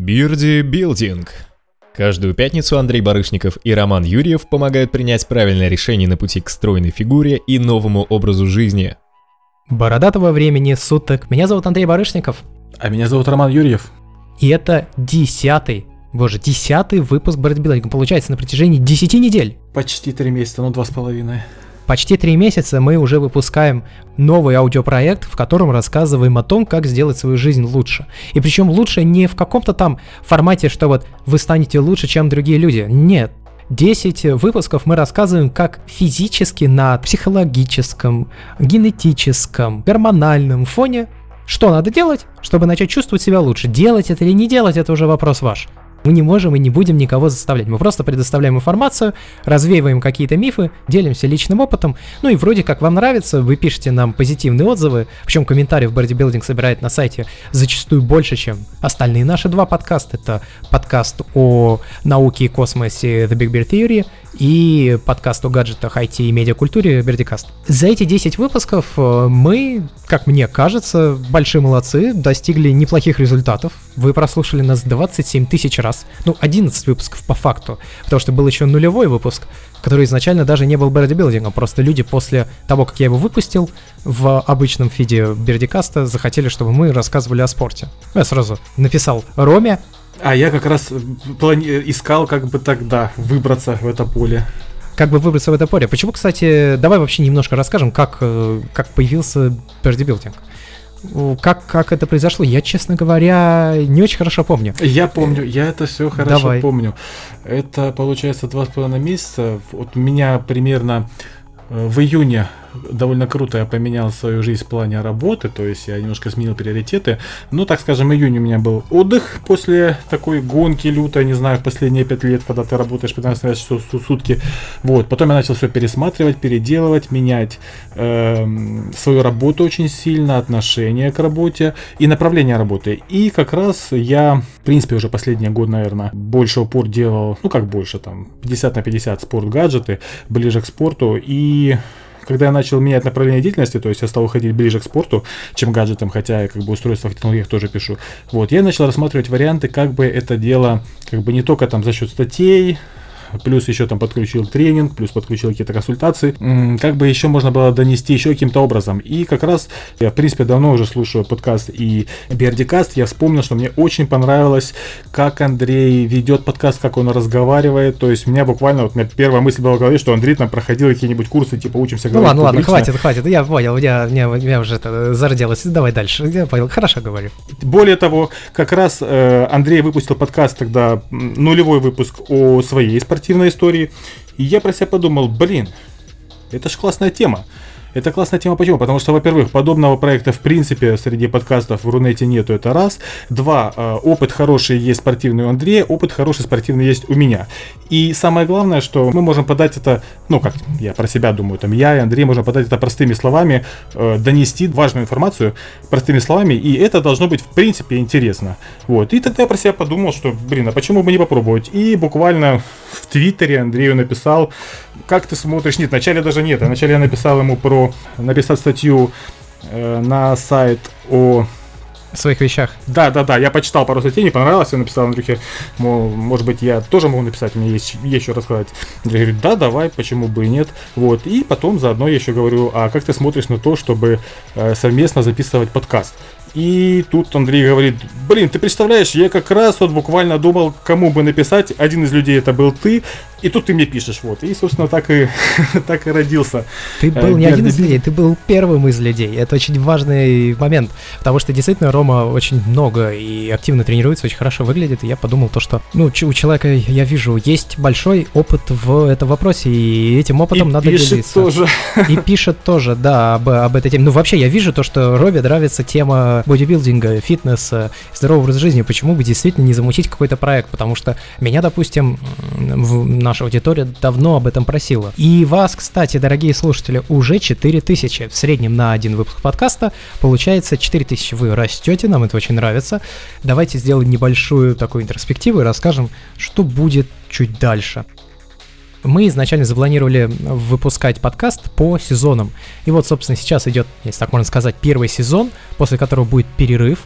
Бирди Билдинг. Каждую пятницу Андрей Барышников и Роман Юрьев помогают принять правильное решение на пути к стройной фигуре и новому образу жизни. Бородатого времени суток. Меня зовут Андрей Барышников. А меня зовут Роман Юрьев. И это 10-й выпуск бодибилдинга. Получается, на протяжении 10 недель. Почти 3 месяца, 2,5. Почти 3 месяца мы уже выпускаем новый аудиопроект, в котором рассказываем о том, как сделать свою жизнь лучше. И причем лучше не в каком-то там формате, что вот вы станете лучше, чем другие люди. Нет. 10 выпусков мы рассказываем, как физически на психологическом, генетическом, гормональном фоне, что надо делать, чтобы начать чувствовать себя лучше. Делать это или не делать, это уже вопрос ваш. Мы не можем и не будем никого заставлять. Мы просто предоставляем информацию, развеиваем какие-то мифы, делимся личным опытом. Ну и вроде как вам нравится, вы пишете нам позитивные отзывы. Причем комментариев бодибилдинг собирает на сайте зачастую больше, чем остальные наши 2 подкаста. Это подкаст о науке и космосе The Big Bear Theory и подкаст о гаджетах, IT и медиакультуре Birdicast. За эти 10 выпусков мы, как мне кажется, большие молодцы, достигли неплохих результатов. Вы прослушали нас 27 тысяч раз. 11 выпусков по факту, потому что был еще нулевой выпуск, который изначально даже не был бодибилдингом. Просто люди после того, как я его выпустил в обычном фиде Birdicast, захотели, чтобы мы рассказывали о спорте. Я сразу написал Роме. А я как раз искал тогда выбраться в это поле. Как бы выбраться в это поле. Почему, кстати, давай вообще немножко расскажем, как появился бодибилдинг. Как это произошло, я, честно говоря, не очень хорошо помню. Я помню, я это все хорошо помню. Это, получается, 2,5 месяца. Вот меня примерно в июне довольно круто я поменял свою жизнь в плане работы, то есть я немножко сменил приоритеты. Так скажем, июнь у меня был отдых после такой гонки лютой, не знаю, в последние 5 лет, когда ты работаешь 15 часов в сутки. Потом я начал все пересматривать, переделывать, менять свою работу очень сильно, отношение к работе и направление работы. И как раз я, в принципе, уже последний год, наверное, больше упор делал, 50 на 50 спорт-гаджеты, ближе к спорту. И когда я начал менять направление деятельности, то есть я стал уходить ближе к спорту, чем к гаджетам, хотя я устройства в технологиях тоже пишу, я начал рассматривать варианты, как бы это дело, не только за счет статей, плюс еще подключил тренинг, плюс подключил какие-то консультации, как бы еще можно было донести еще каким-то образом. И как раз я, в принципе, давно уже слушаю подкаст и Birdicast, я вспомнил, что мне очень понравилось, как Андрей ведет подкаст, как он разговаривает. То есть у меня буквально, у меня первая мысль была в голове, что Андрей там проходил какие-нибудь курсы, учимся говорить. Ладно, хватит, я понял, меня уже это зарделось, давай дальше, я понял, хорошо говорю. Более того, как раз Андрей выпустил подкаст тогда, нулевой выпуск о своей спортивной истории, и я про себя подумал, это ж классная тема. Это классная тема почему? Потому что, во-первых, подобного проекта в принципе среди подкастов в Рунете нету, это раз. 2, опыт хороший есть спортивный у Андрея, опыт хороший спортивный есть у меня. И самое главное, что мы можем подать это, как я про себя думаю, я и Андрей можем подать это простыми словами, донести важную информацию простыми словами, и это должно быть в принципе интересно. И тогда я про себя подумал, что, а почему бы не попробовать? И буквально в Твиттере Андрею написал, как ты смотришь, вначале я написал ему написать статью на сайт о своих вещах. Да, я почитал пару статей, не понравилось, я написал Андрюхе, может быть, я тоже могу написать, у меня есть что рассказать. Андрей говорит, да, давай, почему бы и нет. И потом заодно я еще говорю, а как ты смотришь на то, чтобы совместно записывать подкаст? И тут Андрей говорит, ты представляешь, я как раз буквально думал, кому бы написать, один из людей это был ты, и тут ты мне пишешь, и, собственно, так и родился. Ты был не один из людей, ты был первым из людей, это очень важный момент, потому что действительно Рома очень много и активно тренируется, очень хорошо выглядит, и я подумал что, у человека, я вижу, есть большой опыт в этом вопросе, и этим опытом надо делиться. И пишет тоже, да, об этой теме. Вообще, я вижу что Робе нравится тема бодибилдинга, фитнеса, здорового образа жизни, почему бы действительно не замутить какой-то проект, потому что меня, допустим, наша аудитория давно об этом просила. И вас, кстати, дорогие слушатели, уже 4000. В среднем на один выпуск подкаста получается 4000. Вы растете, нам это очень нравится. Давайте сделаем небольшую такую интроспективу и расскажем, что будет чуть дальше. Мы изначально запланировали выпускать подкаст по сезонам. И собственно, сейчас идет, если так можно сказать, первый сезон, после которого будет перерыв.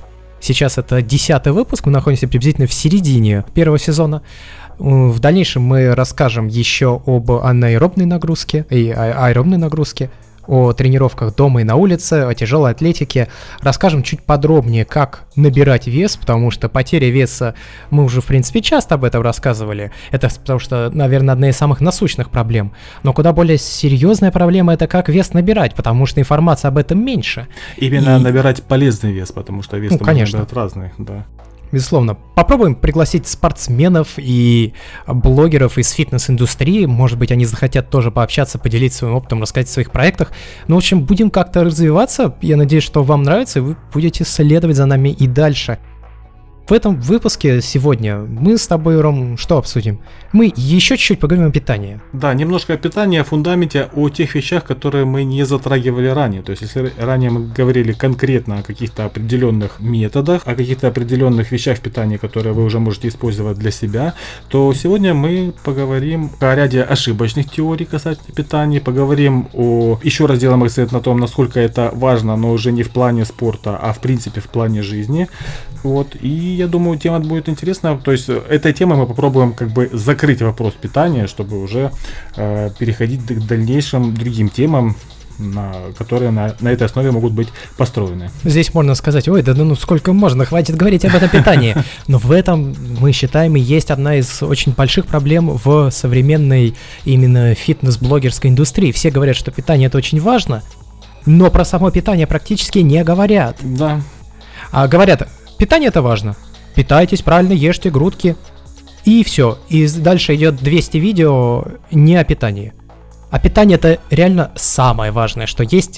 Сейчас это 10-й выпуск, мы находимся приблизительно в середине первого сезона. В дальнейшем мы расскажем еще об анаэробной нагрузке и аэробной нагрузке, о тренировках дома и на улице, о тяжелой атлетике. Расскажем чуть подробнее, как набирать вес, потому что потеря веса, мы уже, в принципе, часто об этом рассказывали. Это потому что, наверное, одна из самых насущных проблем. Но куда более серьезная проблема — это как вес набирать, потому что информации об этом меньше. Именно набирать полезный вес, потому что вес можно набирать разный, да. Безусловно. Попробуем пригласить спортсменов и блогеров из фитнес-индустрии. Может быть, они захотят тоже пообщаться, поделиться своим опытом, рассказать о своих проектах. Ну, в общем, будем как-то развиваться. Я надеюсь, что вам нравится, и вы будете следовать за нами и дальше. В этом выпуске сегодня мы с тобой, Ром, что обсудим? Мы еще чуть-чуть поговорим о питании. Да, немножко о питании, о фундаменте, о тех вещах, которые мы не затрагивали ранее. То есть, если ранее мы говорили конкретно о каких-то определенных методах, о каких-то определенных вещах в питании, которые вы уже можете использовать для себя, то сегодня мы поговорим о ряде ошибочных теорий касательно питания, поговорим еще раз сделаем акцент на том, насколько это важно, но уже не в плане спорта, а в принципе в плане жизни. Вот, и я думаю, тема будет интересна. То есть, этой темой мы попробуем как бы закрыть вопрос питания, чтобы уже переходить к дальнейшим другим темам, которые на этой основе могут быть построены. Здесь можно сказать: ой, да ну сколько можно, хватит говорить об этом питании. Но в этом, мы считаем, и есть одна из очень больших проблем в современной именно фитнес-блогерской индустрии. Все говорят, что питание — это очень важно, но про само питание практически не говорят. Да. А говорят: питание — это важно. Питайтесь правильно, ешьте грудки. И все. И дальше идет 200 видео не о питании. А питание — это реально самое важное, что есть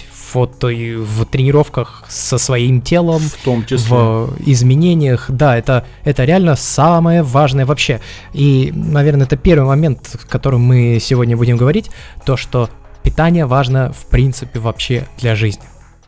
в тренировках со своим телом, в том числе, в изменениях. Да, это реально самое важное вообще. И, наверное, это первый момент, о котором мы сегодня будем говорить, то, что питание важно в принципе вообще для жизни.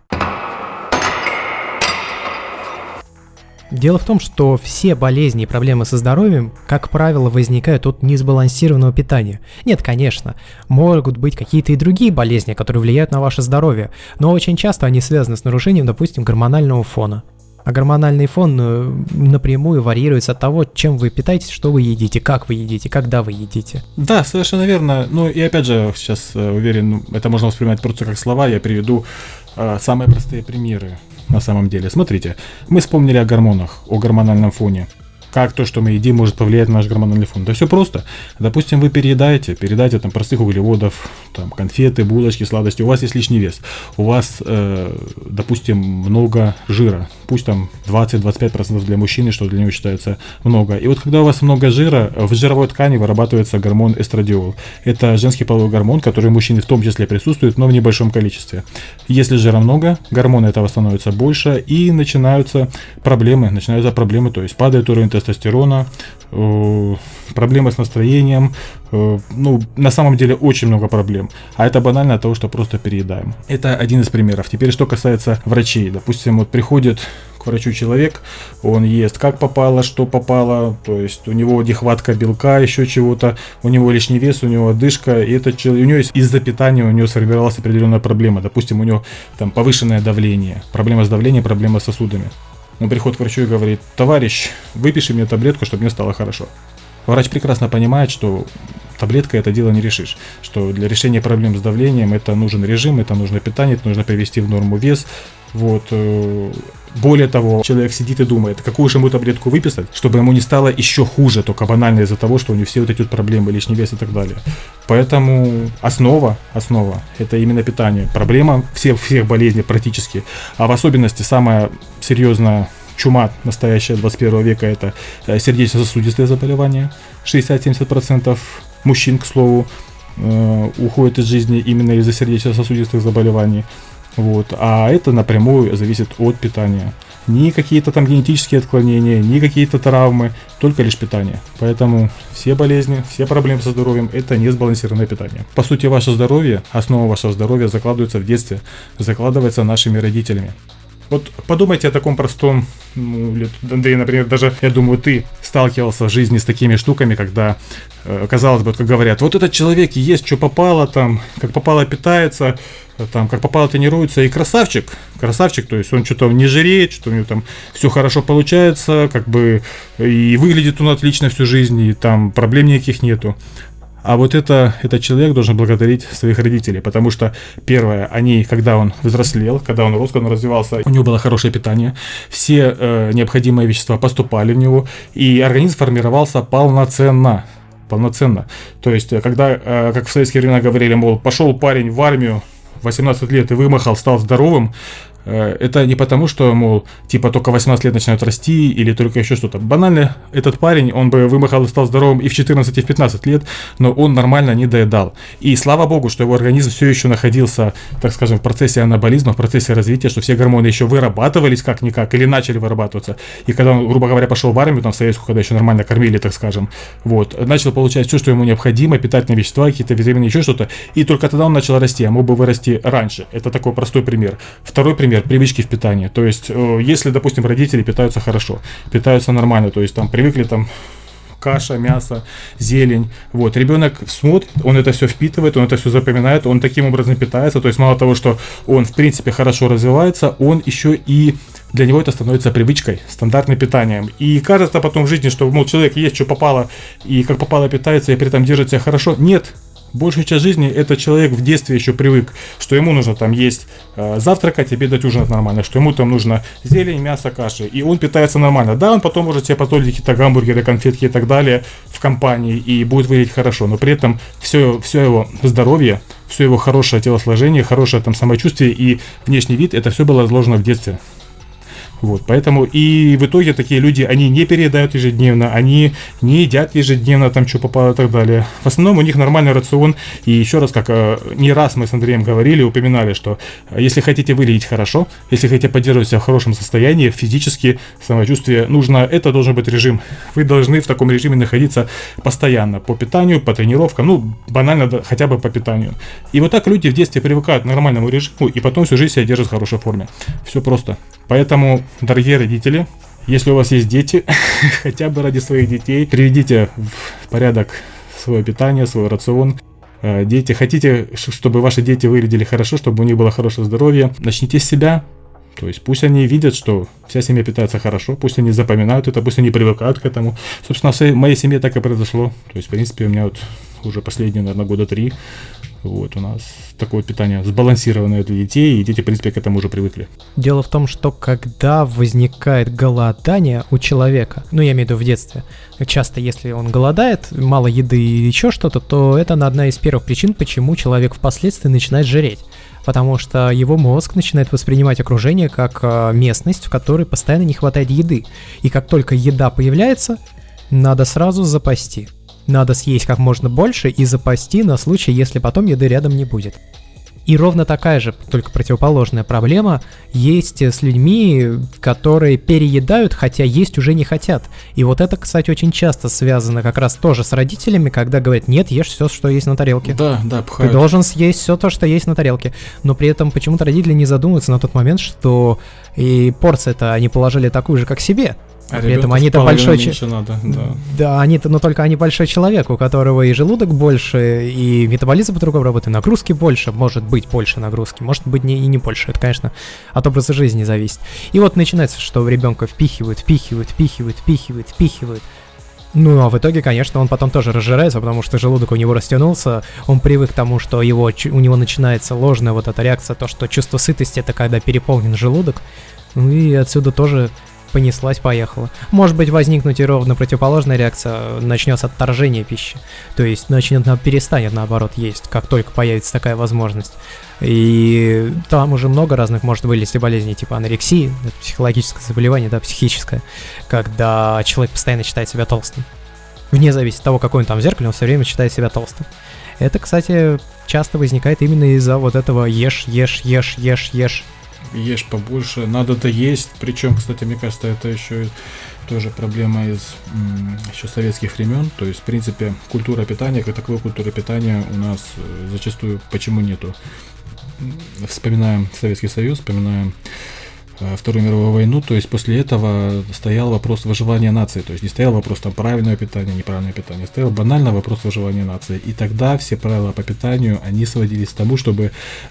Дело в том, что все болезни и проблемы со здоровьем, как правило, возникают от несбалансированного питания. Нет, конечно, могут быть какие-то и другие болезни, которые влияют на ваше здоровье, но очень часто они связаны с нарушением, допустим, гормонального фона. А гормональный фон напрямую варьируется от того, чем вы питаетесь, что вы едите, как вы едите, когда вы едите. Да, совершенно верно. Ну и опять же, сейчас уверен, это можно воспринимать просто как слова, я приведу самые простые примеры. На самом деле, смотрите, мы вспомнили о гормонах, о гормональном фоне. Как то, что мы едим, может повлиять на наш гормональный фон? Да все просто. Допустим, вы переедаете там простых углеводов, там конфеты, булочки, сладости, у вас есть лишний вес, у вас, допустим, много жира, пусть там 20-25% для мужчины, что для него считается много. И вот когда у вас много жира, в жировой ткани вырабатывается гормон эстрадиол. Это женский половой гормон, который у мужчин в том числе присутствует, но в небольшом количестве. Если жира много, гормона этого становится больше, и начинаются проблемы, то есть падает уровень тестостерона, проблемы с настроением, на самом деле очень много проблем. А это банально от того, что просто переедаем. Это один из примеров. Теперь, что касается врачей. Допустим, вот приходит к врачу человек, он ест как попало, что попало, то есть у него нехватка белка, еще чего-то, у него лишний вес, у него одышка, и у него из-за питания у него сформировалась определенная проблема. Допустим, у него там повышенное давление, проблема с давлением, проблема с сосудами. Он приходит к врачу и говорит: товарищ, выпиши мне таблетку, чтобы мне стало хорошо. Врач прекрасно понимает, что таблеткой это дело не решишь, что для решения проблем с давлением это нужен режим, это нужно питание, это нужно привести в норму вес. Вот. Более того, человек сидит и думает, какую же ему таблетку выписать, чтобы ему не стало еще хуже, только банально из-за того, что у него все вот эти вот проблемы, лишний вес и так далее. Поэтому основа это именно питание. Проблема всех болезней практически, а в особенности самая серьезная чума настоящая 21 века — это сердечно-сосудистые заболевания. 60-70% мужчин, к слову, уходят из жизни именно из-за сердечно-сосудистых заболеваний. Вот. А это напрямую зависит от питания. Ни какие-то там генетические отклонения, ни какие-то травмы, только лишь питание. Поэтому все болезни, все проблемы со здоровьем — это несбалансированное питание. По сути, ваше здоровье, основа вашего здоровья закладывается в детстве, закладывается нашими родителями. Вот подумайте о таком простом, Андрей, например, даже, я думаю, ты сталкивался в жизни с такими штуками, когда, казалось бы, как говорят, вот этот человек ест, что попало, там, как попало питается, там, как попало тренируется, и красавчик, то есть он что-то не жиреет, что у него там все хорошо получается, как бы, и выглядит он отлично всю жизнь, и там проблем никаких нету. А вот этот человек должен благодарить своих родителей, потому что, первое, они, когда он взрослел, когда он рос, когда он развивался, у него было хорошее питание, все необходимые вещества поступали в него, и организм формировался полноценно. То есть, когда, как в советские времена говорили, мол, пошел парень в армию, 18 лет и вымахал, стал здоровым, это не потому, что, мол, типа только 18 лет начинают расти или только еще что-то. Банально, этот парень, он бы вымахал и стал здоровым и в 14, и в 15 лет, но он нормально не доедал. И слава богу, что его организм все еще находился, так скажем, в процессе анаболизма, в процессе развития, что все гормоны еще вырабатывались как-никак или начали вырабатываться. И когда он, грубо говоря, пошел в армию, там в советскую, когда еще нормально кормили, так скажем, вот, начал получать все, что ему необходимо, питательные вещества, какие-то витамины, еще что-то, и только тогда он начал расти, а мог бы вырасти раньше. Это такой простой пример. Второй пример. Привычки в питании. То есть, если, допустим, родители питаются хорошо, питаются нормально, то есть там привыкли там каша, мясо, зелень. Вот, ребенок смотрит, он это все впитывает, он это все запоминает, он таким образом питается. То есть, мало того, что он, в принципе, хорошо развивается, он еще и для него это становится привычкой, стандартным питанием. И кажется потом в жизни, что, мол, человек есть, что попало, и как попало питается, и при этом держит себя хорошо. Нет. Большую часть жизни этот человек в детстве еще привык, что ему нужно там есть завтракать, обедать, ужинать нормально, что ему там нужно зелень, мясо, каши, и он питается нормально. Да, он потом может себе позволить какие-то гамбургеры, конфетки и так далее в компании, и будет выглядеть хорошо, но при этом все его здоровье, все его хорошее телосложение, хорошее там самочувствие и внешний вид, это все было заложено в детстве. Вот, поэтому и в итоге такие люди, они не переедают ежедневно, они не едят ежедневно, там что попало и так далее. В основном у них нормальный рацион, и еще раз, как не раз мы с Андреем говорили, упоминали, что если хотите выглядеть хорошо, если хотите поддерживать себя в хорошем состоянии, физически, самочувствие, это должен быть режим. Вы должны в таком режиме находиться постоянно, по питанию, по тренировкам, банально хотя бы по питанию. И вот так люди в детстве привыкают к нормальному режиму, и потом всю жизнь себя держат в хорошей форме. Все просто. Поэтому, дорогие родители, если у вас есть дети, хотя бы ради своих детей, приведите в порядок свое питание, свой рацион. Дети, хотите, чтобы ваши дети выглядели хорошо, чтобы у них было хорошее здоровье, начните с себя. То есть пусть они видят, что вся семья питается хорошо, пусть они запоминают это, пусть они привыкают к этому. Собственно, в моей семье так и произошло. То есть, в принципе, у меня вот уже последние, наверное, года 3. Вот, у нас такое питание сбалансированное для детей, и дети, в принципе, к этому уже привыкли. Дело в том, что когда возникает голодание у человека, я имею в виду в детстве, часто если он голодает, мало еды или еще что-то, то это одна из первых причин, почему человек впоследствии начинает жиреть. Потому что его мозг начинает воспринимать окружение как местность, в которой постоянно не хватает еды. И как только еда появляется, надо сразу запасти. Надо съесть как можно больше и запасти на случай, если потом еды рядом не будет. И ровно такая же, только противоположная проблема есть с людьми, которые переедают, хотя есть уже не хотят. И вот это, кстати, очень часто связано как раз тоже с родителями, когда говорят: нет, ешь все, что есть на тарелке. Да, пхают. Ты должен съесть все то, что есть на тарелке. Но при этом почему-то родители не задумываются на тот момент, что и порцию-то они положили такую же, как себе. А при этом они-то большой человек. Да, но только они большой человек, у которого и желудок больше, и метаболизм по-другому работает, нагрузки больше, может быть больше нагрузки, может быть и не больше. Это, конечно, от образа жизни зависит. И вот начинается, что в ребенка впихивают. А в итоге, конечно, он потом тоже разжирается, потому что желудок у него растянулся, он привык к тому, что у него начинается ложная вот эта реакция, то, что чувство сытости — это когда переполнен желудок, и отсюда тоже понеслась-поехала. Может быть, возникнуть и ровно противоположная реакция, начнется отторжение пищи, то есть перестанет, наоборот, есть, как только появится такая возможность. И там уже много разных может вылезти болезней, типа анорексии, это психологическое заболевание, психическое, когда человек постоянно считает себя толстым. Вне зависимости от того, какой он там в зеркале, он все время считает себя толстым. Это, кстати, часто возникает именно из-за вот этого ешь. Ешь побольше, надо доесть. Причем, кстати, мне кажется, это еще тоже проблема из еще советских времен. То есть, в принципе, культура питания, как таковой культуры питания у нас зачастую почему нету. Вспоминаем Советский Союз, вспоминаем Вторую мировую войну, то есть после этого стоял вопрос выживания нации, то есть не стоял вопрос там правильного питания, неправильного питания, стоял банально вопрос выживания нации. И тогда все правила по питанию, они сводились к тому, чтобы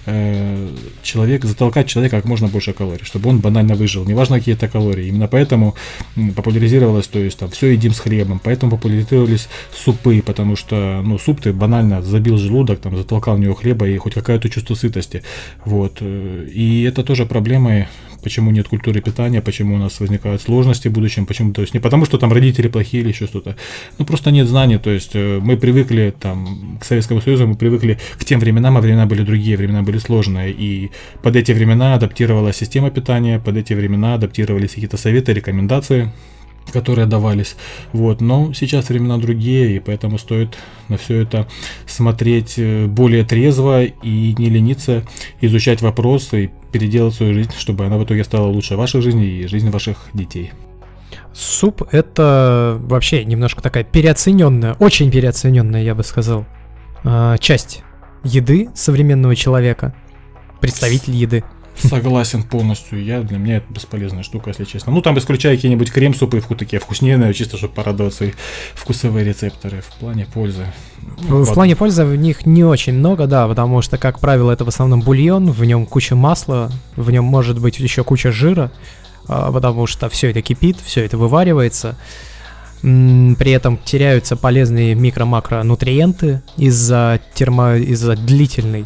затолкать человека как можно больше калорий, чтобы он банально выжил, неважно какие это калории. Именно поэтому популяризировалось, то есть там все едим с хлебом, поэтому популяризировались супы, потому что, суп ты банально забил желудок, там затолкал в него хлеба и хоть какое-то чувство сытости. Вот. И это тоже проблемы. Почему нет культуры питания, почему у нас возникают сложности в будущем, почему, то есть не потому, что там родители плохие или еще что-то, просто нет знаний, то есть мы привыкли там к Советскому Союзу, мы привыкли к тем временам, а времена были другие, времена были сложные, и под эти времена адаптировалась система питания, под эти времена адаптировались какие-то советы, рекомендации, которые давались, но сейчас времена другие, и поэтому стоит на все это смотреть более трезво и не лениться, изучать вопросы и переделать свою жизнь, чтобы она в итоге стала лучше вашей жизни и жизни ваших детей. Суп — это вообще немножко такая переоцененная, очень переоцененная, я бы сказал, часть еды современного человека, представитель еды. Согласен полностью. Для меня это бесполезная штука, если честно. Там исключая какие-нибудь крем-супы, такие вкуснее, чисто чтобы порадовать свои вкусовые рецепторы. В плане пользы. В плане пользы в них не очень много, да, потому что, как правило, это в основном бульон, в нем куча масла, в нем может быть еще куча жира, потому что все это кипит, все это вываривается. При этом теряются полезные микро-макронутриенты из-за длительной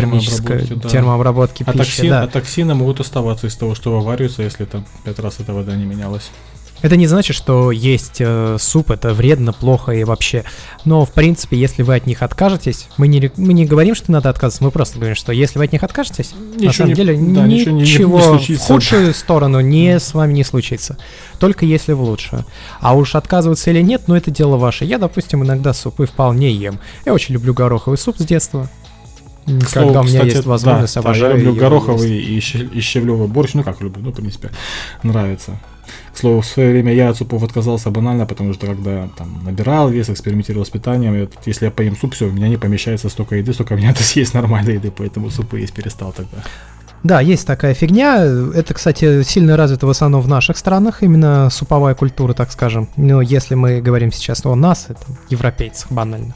термообработки пищи. А токсины могут оставаться из того, что вываривается, если там 5 раз эта вода не менялась. Это не значит, что есть суп, это вредно, плохо и вообще. Но, в принципе, если вы от них откажетесь, мы не говорим, что надо отказываться, мы просто говорим, что если вы от них откажетесь, на самом деле ничего в худшую сторону с вами не случится. Только если в лучшую. А уж отказываться или нет, это дело ваше. Я, допустим, иногда супы вполне ем. Я очень люблю гороховый суп с детства. Когда у меня есть возможность, обожаю. Я люблю гороховый и щавлевый борщ. В принципе, нравится. К слову, в свое время я от супов отказался банально, потому что когда набирал вес, экспериментировал с питанием, если я поем суп, все, у меня не помещается столько еды, сколько мне надо съесть нормальной еды, поэтому супы есть перестал тогда. Да, есть такая фигня. Это, кстати, сильно развито в основном в наших странах, именно суповая культура, так скажем. Но если мы говорим сейчас о нас, это европейцах банально.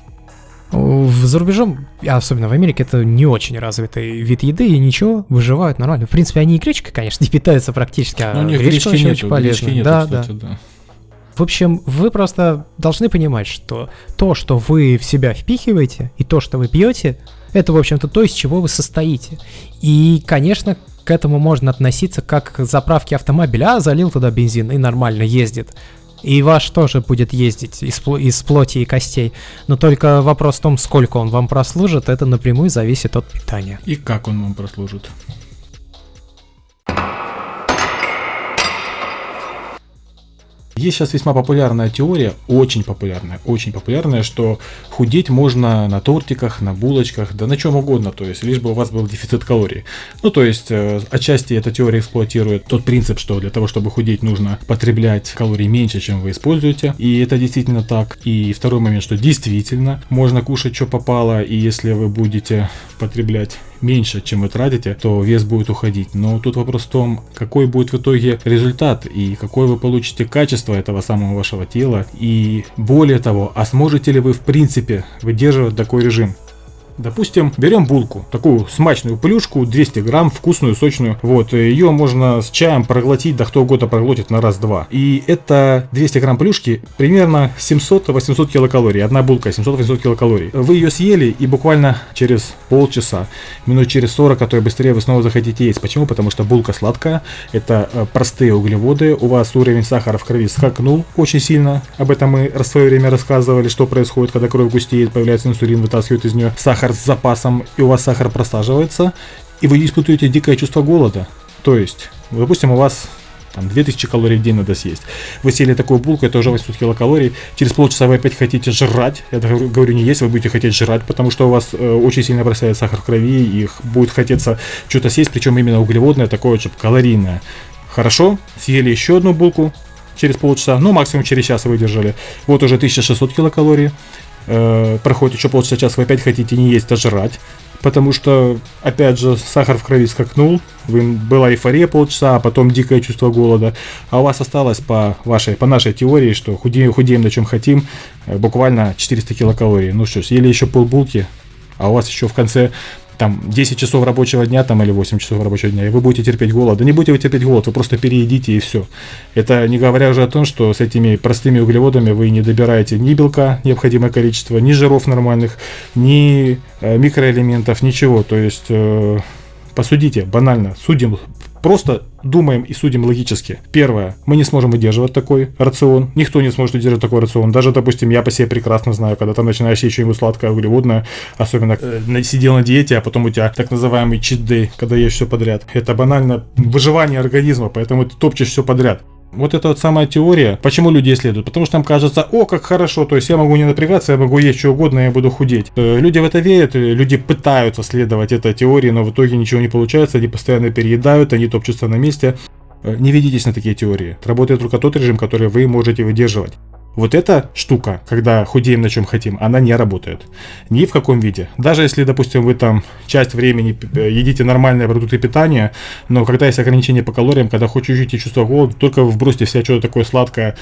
За рубежом, особенно в Америке, это не очень развитый вид еды, и ничего, выживают нормально. В принципе, они и гречкой, конечно, не питаются практически, а гречка очень полезна. Да. В общем, вы просто должны понимать, что то, что вы в себя впихиваете, и то, что вы пьете, это, в общем-то, то, из чего вы состоите. И, конечно, к этому можно относиться как к заправке автомобиля, залил туда бензин и нормально ездит. И ваш тоже будет ездить из плоти и костей. Но только вопрос в том, сколько он вам прослужит, это напрямую зависит от питания. И как он вам прослужит. Есть сейчас весьма популярная теория, очень популярная, что худеть можно на тортиках, на булочках, да на чем угодно, то есть лишь бы у вас был дефицит калорий. Отчасти эта теория эксплуатирует тот принцип, что для того, чтобы худеть, нужно потреблять калорий меньше, чем вы используете, и это действительно так. И второй момент, что действительно можно кушать, что попало, и если вы будете потреблять меньше, чем вы тратите, то вес будет уходить. Но тут вопрос в том, какой будет в итоге результат и какое вы получите качество этого самого вашего тела. И более того, а сможете ли вы в принципе выдерживать такой режим? Допустим, берем булку, такую смачную плюшку, 200 грамм, вкусную, сочную. Ее можно с чаем проглотить, да кто угодно проглотит на раз-два. И это 200 грамм плюшки, примерно 700-800 килокалорий. Одна булка 700-800 килокалорий. Вы ее съели, и буквально через полчаса, минут через 40, а то и быстрее, вы снова захотите есть. Почему? Потому что булка сладкая, это простые углеводы, у вас уровень сахара в крови скакнул очень сильно. Об этом мы в свое время рассказывали, что происходит, когда кровь густеет, появляется инсулин, вытаскивает из нее сахар с запасом, и у вас сахар просаживается, и вы испытываете дикое чувство голода. То есть, допустим, у вас 2000 калорий в день надо съесть. Вы съели такую булку, это уже 800 килокалорий. Через полчаса вы опять хотите жрать. Я говорю не есть, вы будете хотеть жрать, потому что у вас очень сильно бросает сахар в крови, и будет хотеться что-то съесть, причем именно углеводное, такое, чтобы калорийное. Хорошо, съели еще одну булку через полчаса, максимум через час выдержали. Вот уже 1600 килокалорий. Проходит еще полчаса, вы опять хотите не есть, а жрать. потому что, опять же, сахар в крови скакнул, была эйфория полчаса, а потом дикое чувство голода, а у вас осталось по нашей теории, что худеем на чем хотим, буквально 400 килокалорий. Ну что, съели еще полбулки, а у вас еще в конце там 10 часов рабочего дня там, или 8 часов рабочего дня, и вы будете терпеть голод. Да не будете вы терпеть голод, вы просто переедите и все. Это не говоря уже о том, что с этими простыми углеводами вы не добираете ни белка необходимое количество, ни жиров нормальных, ни микроэлементов, ничего. То есть посудите, банально, судим. Просто думаем и судим логически. Первое, мы не сможем выдерживать такой рацион. Никто не сможет выдерживать такой рацион. Даже, допустим, я по себе прекрасно знаю, когда ты начинаешь есть что-нибудь сладкое, углеводное, особенно сидел на диете, а потом у тебя так называемый cheat day, когда ешь все подряд. Это банально выживание организма, поэтому ты топчешь все подряд. Вот это вот самая теория. Почему люди исследуют? Потому что им кажется, как хорошо, то есть я могу не напрягаться, я могу есть что угодно, я буду худеть. Люди в это верят, люди пытаются следовать этой теории, но в итоге ничего не получается, они постоянно переедают, они топчутся на месте. Не ведитесь на такие теории. Работает только тот режим, который вы можете выдерживать. Вот эта штука, когда худеем на чем хотим, она не работает. Ни в каком виде. Даже если, допустим, вы там часть времени едите нормальные продукты питания, но когда есть ограничения по калориям, когда хоть чуть-чуть и чувство голода, только вбросьте в себя что-то такое сладкое,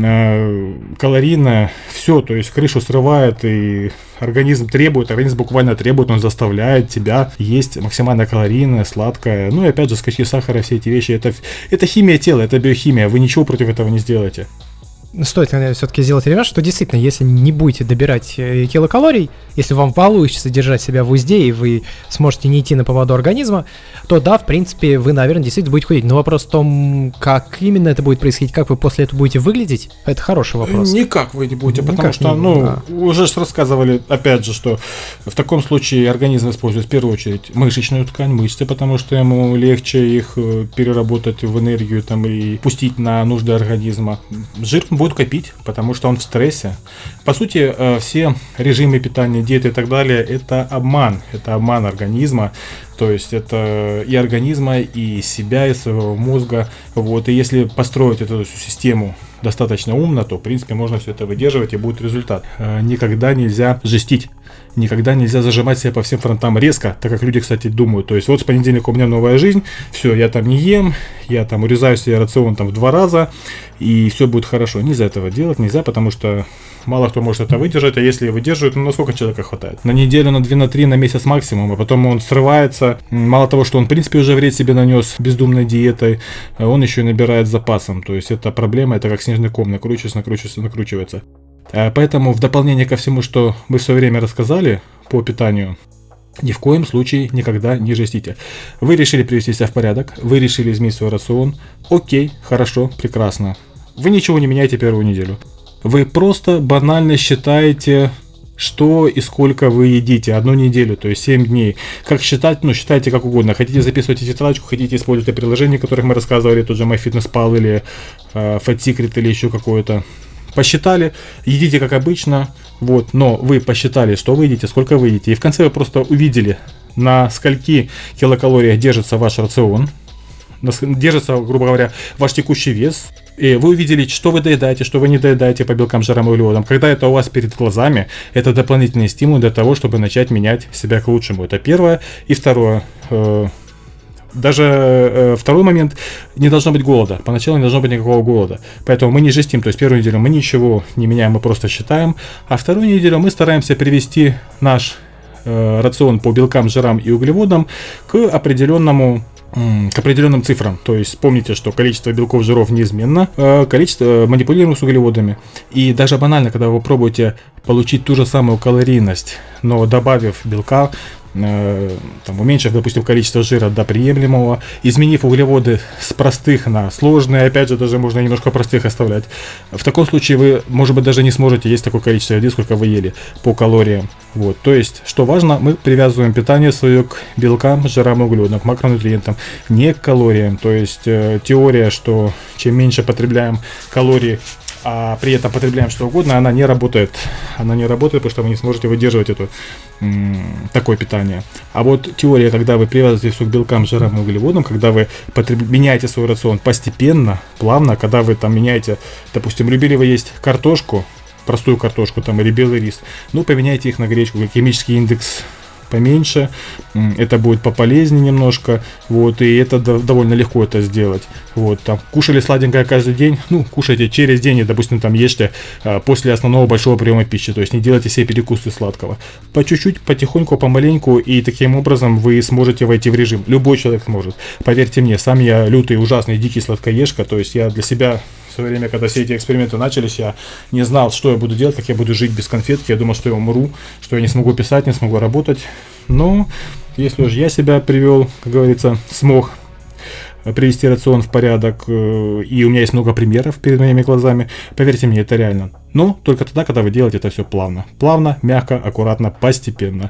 калорийное, все, то есть крышу срывает, и организм буквально требует, он заставляет тебя есть максимально калорийное, сладкое. Ну и опять же, скачки сахара, все эти вещи, это химия тела, это биохимия, вы ничего против этого не сделаете. Стоит, наверное, все-таки сделать ремарк, что действительно, если не будете добирать килокалорий, если вам получится держать себя в узде, и вы сможете не идти на поводу организма, то да, в принципе, вы, наверное, действительно будете худеть. Но вопрос в том, как именно это будет происходить, как вы после этого будете выглядеть, это хороший вопрос. Никак вы не будете, потому что, уже рассказывали, опять же, что в таком случае организм использует в первую очередь мышечную ткань, мышцы, потому что ему легче их переработать в энергию там, и пустить на нужды организма. Жир будет копить, потому что он в стрессе. По сути, все режимы питания, диеты и так далее, это обман организма, то есть это и организма, и себя, и своего мозга. Вот. И если построить эту систему достаточно умно, то, в принципе, можно все это выдерживать, и будет результат. Никогда нельзя жестить. Никогда нельзя зажимать себя по всем фронтам резко, так как люди, кстати, думают. То есть вот с понедельника у меня новая жизнь, все, я там не ем, я там урезаю себе рацион там в 2 раза, и все будет хорошо. Нельзя этого делать, потому что мало кто может это выдержать, а если выдерживают, на сколько человека хватает? На неделю, на 2, на 3, на месяц максимум, а потом он срывается. Мало того, что он, в принципе, уже вред себе нанес бездумной диетой, он еще и набирает запасом. То есть это проблема, это как снежный ком, накручивается. Поэтому в дополнение ко всему, что мы в свое время рассказали по питанию, ни в коем случае никогда не жестите. Вы решили привести себя в порядок, вы решили изменить свой рацион. Окей, хорошо, прекрасно. Вы ничего не меняете первую неделю. Вы просто банально считаете, что и сколько вы едите одну неделю, то есть 7 дней. Как считать? Считайте как угодно. Хотите записывать тетрадочку, хотите использовать приложения, о которых мы рассказывали, тот же MyFitnessPal или Fat Secret или еще какое-то. Посчитали, едите как обычно, вот, но вы посчитали, что вы едите, сколько вы едите, и в конце вы просто увидели, на скольки килокалориях держится ваш рацион, держится, грубо говоря, ваш текущий вес, и вы увидели, что вы доедаете, что вы не доедаете по белкам, жирам и углеводам. Когда это у вас перед глазами, это дополнительный стимул для того, чтобы начать менять себя к лучшему. Это первое. И второе. Даже второй момент, не должно быть голода. Поначалу не должно быть никакого голода. Поэтому мы не жестим. То есть первую неделю мы ничего не меняем, мы просто считаем. А вторую неделю мы стараемся привести наш рацион по белкам, жирам и углеводам к определенным цифрам. То есть помните, что количество белков, жиров неизменно, количество манипулируем с углеводами. И даже банально, когда вы пробуете получить ту же самую калорийность, но добавив белка, уменьшив, допустим, количество жира до приемлемого, изменив углеводы с простых на сложные, опять же, даже можно немножко простых оставлять. В таком случае вы, может быть, даже не сможете есть такое количество еды, сколько вы ели по калориям. Вот. То есть, что важно, мы привязываем питание свое к белкам, жирам и углеводам, к макронутриентам, не к калориям. То есть, теория, что чем меньше потребляем калорий, а при этом потребляем что угодно, она не работает. Она не работает, потому что вы не сможете выдерживать такое питание. А вот теория, когда вы привязываете все к белкам, жирам и углеводам, когда вы меняете свой рацион постепенно, плавно, когда вы там меняете, допустим, любили вы есть картошку, простую картошку там или белый рис, поменяйте их на гречку, химический индекс поменьше, это будет пополезнее немножко, вот, и это довольно легко это сделать. Вот, там, кушали сладенькое каждый день, кушайте через день, и, допустим, там ешьте после основного большого приема пищи, то есть не делайте себе перекусы сладкого. По чуть-чуть, потихоньку, помаленьку, и таким образом вы сможете войти в режим. Любой человек сможет. Поверьте мне, сам я лютый, ужасный, дикий сладкоежка, то есть я для себя в свое время, когда все эти эксперименты начались, я не знал, что я буду делать, как я буду жить без конфетки, я думал, что я умру, что я не смогу писать, не смогу работать, но если уж я себя привел, как говорится, смог привести рацион в порядок, и у меня есть много примеров перед моими глазами, поверьте мне, это реально. Но только тогда, когда вы делаете это все плавно. Плавно, мягко, аккуратно, постепенно.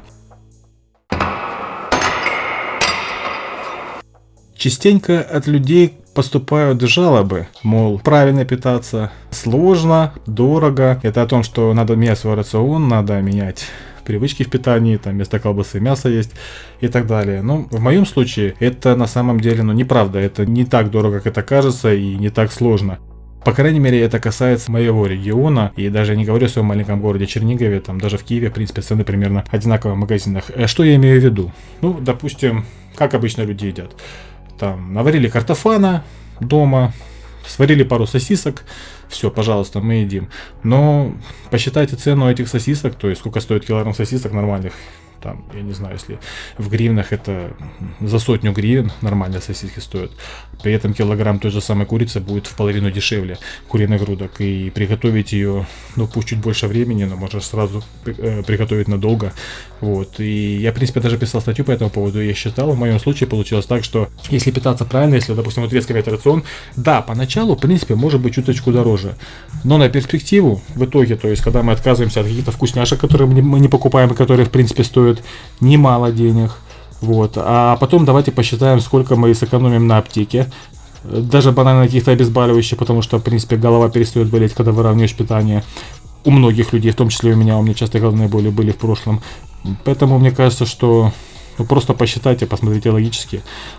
Частенько от людей поступают жалобы, мол, правильно питаться сложно, дорого. Это о том, что надо менять свой рацион, надо менять привычки в питании, там вместо колбасы мясо есть и так далее. Но в моем случае это на самом деле неправда. Это не так дорого, как это кажется, и не так сложно. По крайней мере, это касается моего региона, и даже я не говорю о своем маленьком городе Чернигове, там даже в Киеве, в принципе, цены примерно одинаковые в магазинах. Что я имею в виду? Допустим, как обычно люди едят. Там наварили картофана дома, сварили пару сосисок, все, пожалуйста, мы едим. Но посчитайте цену этих сосисок, то есть сколько стоит килограмм сосисок нормальных. Там, я не знаю, если в гривнах это за 100 гривен нормальные сосиски стоят. При этом килограмм той же самой курицы будет в половину дешевле куриных грудок. И приготовить ее, пусть чуть больше времени, но можно сразу приготовить надолго. Вот. И я, в принципе, даже писал статью по этому поводу. Я считал, в моем случае получилось так, что если питаться правильно, если, допустим, резко менять рацион, да, поначалу, в принципе, может быть чуточку дороже. Но на перспективу, в итоге, то есть, когда мы отказываемся от каких-то вкусняшек, которые мы не покупаем, и которые, в принципе, стоят немало денег. Вот. А потом давайте посчитаем, сколько мы сэкономим на аптеке. Даже банально на каких-то обезболивающих, потому что, в принципе, голова перестает болеть, когда выравниваешь питание. У многих людей, в том числе у меня часто головные боли были в прошлом. Поэтому мне кажется, что просто посчитайте, посмотрите логически.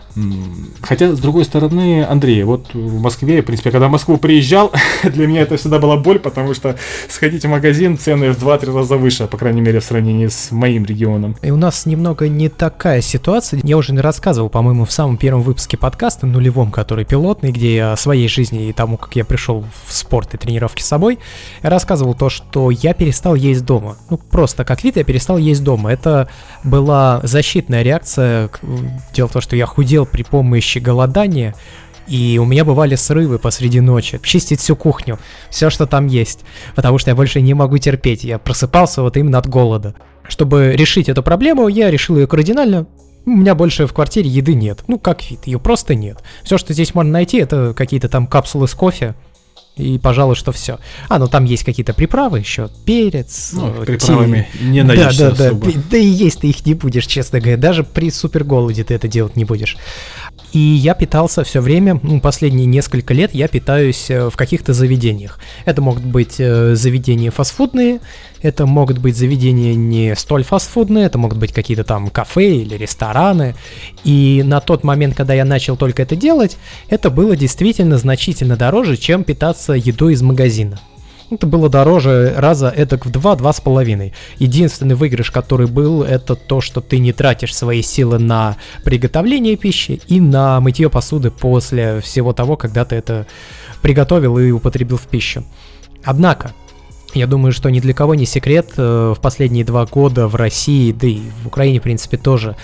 Хотя, с другой стороны, Андрей, вот в Москве, в принципе, когда в Москву приезжал, для меня это всегда была боль, потому что сходить в магазин, цены в 2-3 раза выше, по крайней мере, в сравнении с моим регионом. И у нас немного не такая ситуация. Я уже не рассказывал, по-моему, в самом первом выпуске подкаста, нулевом, который пилотный, где я о своей жизни и тому, как я пришел в спорт и тренировки с собой, я рассказывал то, что я перестал есть дома. Просто как вид я перестал есть дома. Это была защитная реакция. Дело в том, что я худел при помощи голодания, и у меня бывали срывы посреди ночи, чистить всю кухню, все, что там есть, потому что я больше не могу терпеть, я просыпался именно от голода. Чтобы решить эту проблему, я решил ее кардинально. У меня больше в квартире еды нет, как вид, ее просто нет. Все, что здесь можно найти, это какие-то там капсулы с кофе, и, пожалуй, что все. Там есть какие-то приправы еще, перец. Приправами не наешься особо. Да и есть ты их не будешь, честно говоря. Даже при суперголоде ты это делать не будешь. И я питался все время, последние несколько лет я питаюсь в каких-то заведениях. Это могут быть заведения фастфудные, это могут быть заведения не столь фастфудные, это могут быть какие-то там кафе или рестораны. И на тот момент, когда я начал только это делать, это было действительно значительно дороже, чем питаться едой из магазина. Это было дороже раза эдак в 2-2,5. Единственный выигрыш, который был, это то, что ты не тратишь свои силы на приготовление пищи и на мытье посуды после всего того, когда ты это приготовил и употребил в пищу. Однако, я думаю, что ни для кого не секрет, в последние 2 года в России, да и в Украине, в принципе, тоже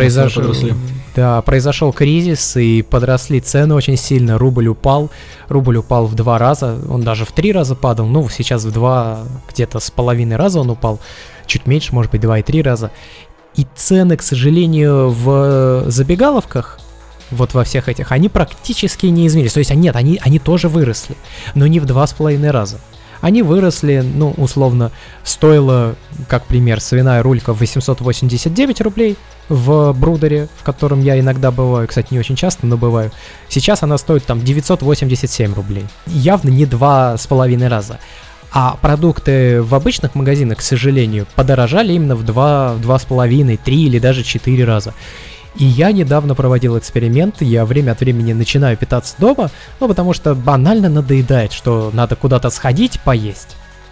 произошел кризис, и подросли цены очень сильно, рубль упал в 2 раза, он даже в 3 раза падал, сейчас в 2, где-то с половиной раза он упал, чуть меньше, может быть, 2,3 раза. И цены, к сожалению, в забегаловках, во всех этих, они практически не изменились, то есть они тоже выросли, но не в 2,5 раза. Они выросли, условно, стоила, как пример, свиная рулька 889 рублей в Брудере, в котором я иногда бываю, кстати, не очень часто, но бываю. Сейчас она стоит 987 рублей. Явно не 2,5 раза. А продукты в обычных магазинах, к сожалению, подорожали именно в 2,5, 3 или даже 4 раза. И я недавно проводил эксперимент, я время от времени начинаю питаться дома, потому что банально надоедает, что надо куда-то сходить, поесть.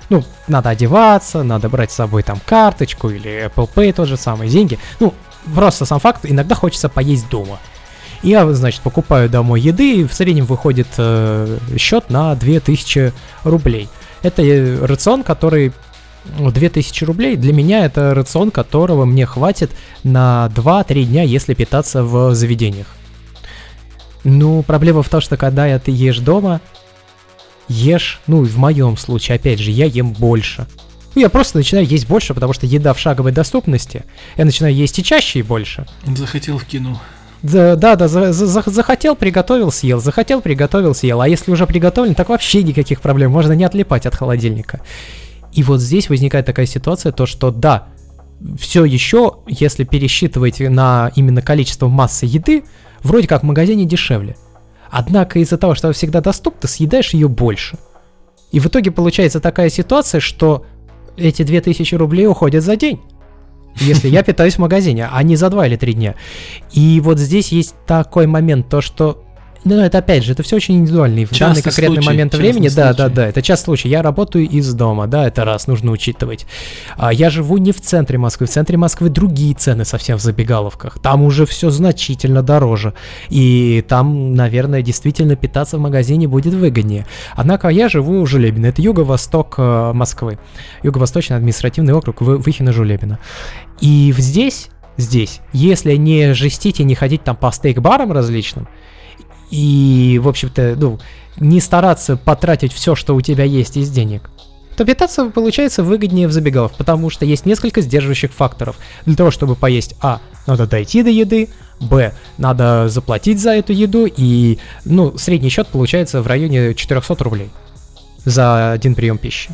Ну, надо одеваться, надо брать с собой там карточку или Apple Pay, тот же самый, деньги. Ну, просто сам факт, иногда хочется поесть дома. Я, значит, покупаю домой еды, и в среднем выходит счет на 2000 рублей. Это рацион, который... 2000 рублей для меня это рацион, которого мне хватит на 2-3 дня, если питаться в заведениях. Ну, проблема в том, что когда ты ешь дома, ну, в моем случае, опять же, я ем больше. Я просто начинаю есть больше, потому что еда в шаговой доступности. Я начинаю есть и чаще, и больше. Захотел, вкинул. Да, захотел, приготовил, съел, захотел, приготовил, съел. А если уже приготовлен, так вообще никаких проблем, можно не отлипать от холодильника. И вот здесь возникает такая ситуация, то что да, все еще, если пересчитывать на именно количество массы еды, вроде как в магазине дешевле. Однако из-за того, что всегда доступна, ты съедаешь ее больше. И в итоге получается такая ситуация, что эти 2000 рублей уходят за день, если я питаюсь в магазине, а не за 2 или 3 дня. И вот здесь есть такой момент, то что... Ну, это опять же, это все очень индивидуально. И в данный конкретный момент времени, да, это частый случай. Я работаю из дома, да, это раз, нужно учитывать. Я живу не в центре Москвы. В центре Москвы другие цены совсем в забегаловках. Там уже все значительно дороже. И там, наверное, действительно питаться в магазине будет выгоднее. Однако я живу в Жулебино. Это юго-восток Москвы. Юго-восточный административный округ Выхино-Жулебино. И здесь, если не жестить и не ходить там по стейк-барам различным, и, в общем-то, ну, не стараться потратить все, что у тебя есть из денег, то питаться получается выгоднее в забегаловках, потому что есть несколько сдерживающих факторов. Для того, чтобы поесть, надо дойти до еды, б, надо заплатить за эту еду, и, ну, средний счет получается в районе 400 рублей за один прием пищи.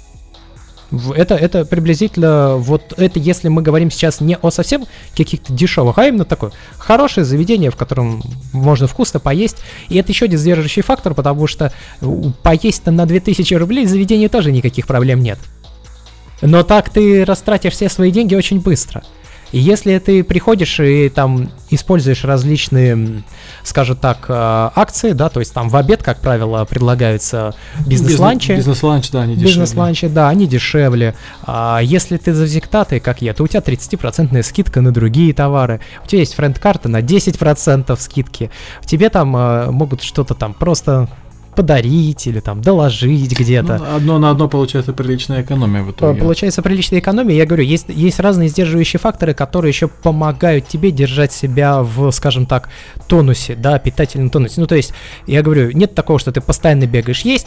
Это приблизительно, вот это если мы говорим сейчас не о совсем каких-то дешевых, а именно такое хорошее заведение, в котором можно вкусно поесть. И это еще один сдерживающий фактор, потому что поесть-то на 2000 рублей в заведении тоже никаких проблем нет. Но так ты растратишь все свои деньги очень быстро. И если ты приходишь и там используешь различные, скажем так, акции, да, то есть там в обед, как правило, предлагаются бизнес-ланчи. Бизнес-ланч, да, они дешевле. Бизнес-ланчи, да, они дешевле. А если ты завсегдатый, как я, то у тебя 30% скидка на другие товары. У тебя есть френд-карта на 10% скидки. Тебе там могут что-то там просто... подарить или там доложить где-то. Ну, одно на одно получается приличная экономия в итоге. Получается приличная экономия. Я говорю, есть разные сдерживающие факторы, которые еще помогают тебе держать себя в, скажем так, тонусе, да, питательном тонусе. Ну, то есть, я говорю, нет такого, что ты постоянно бегаешь есть,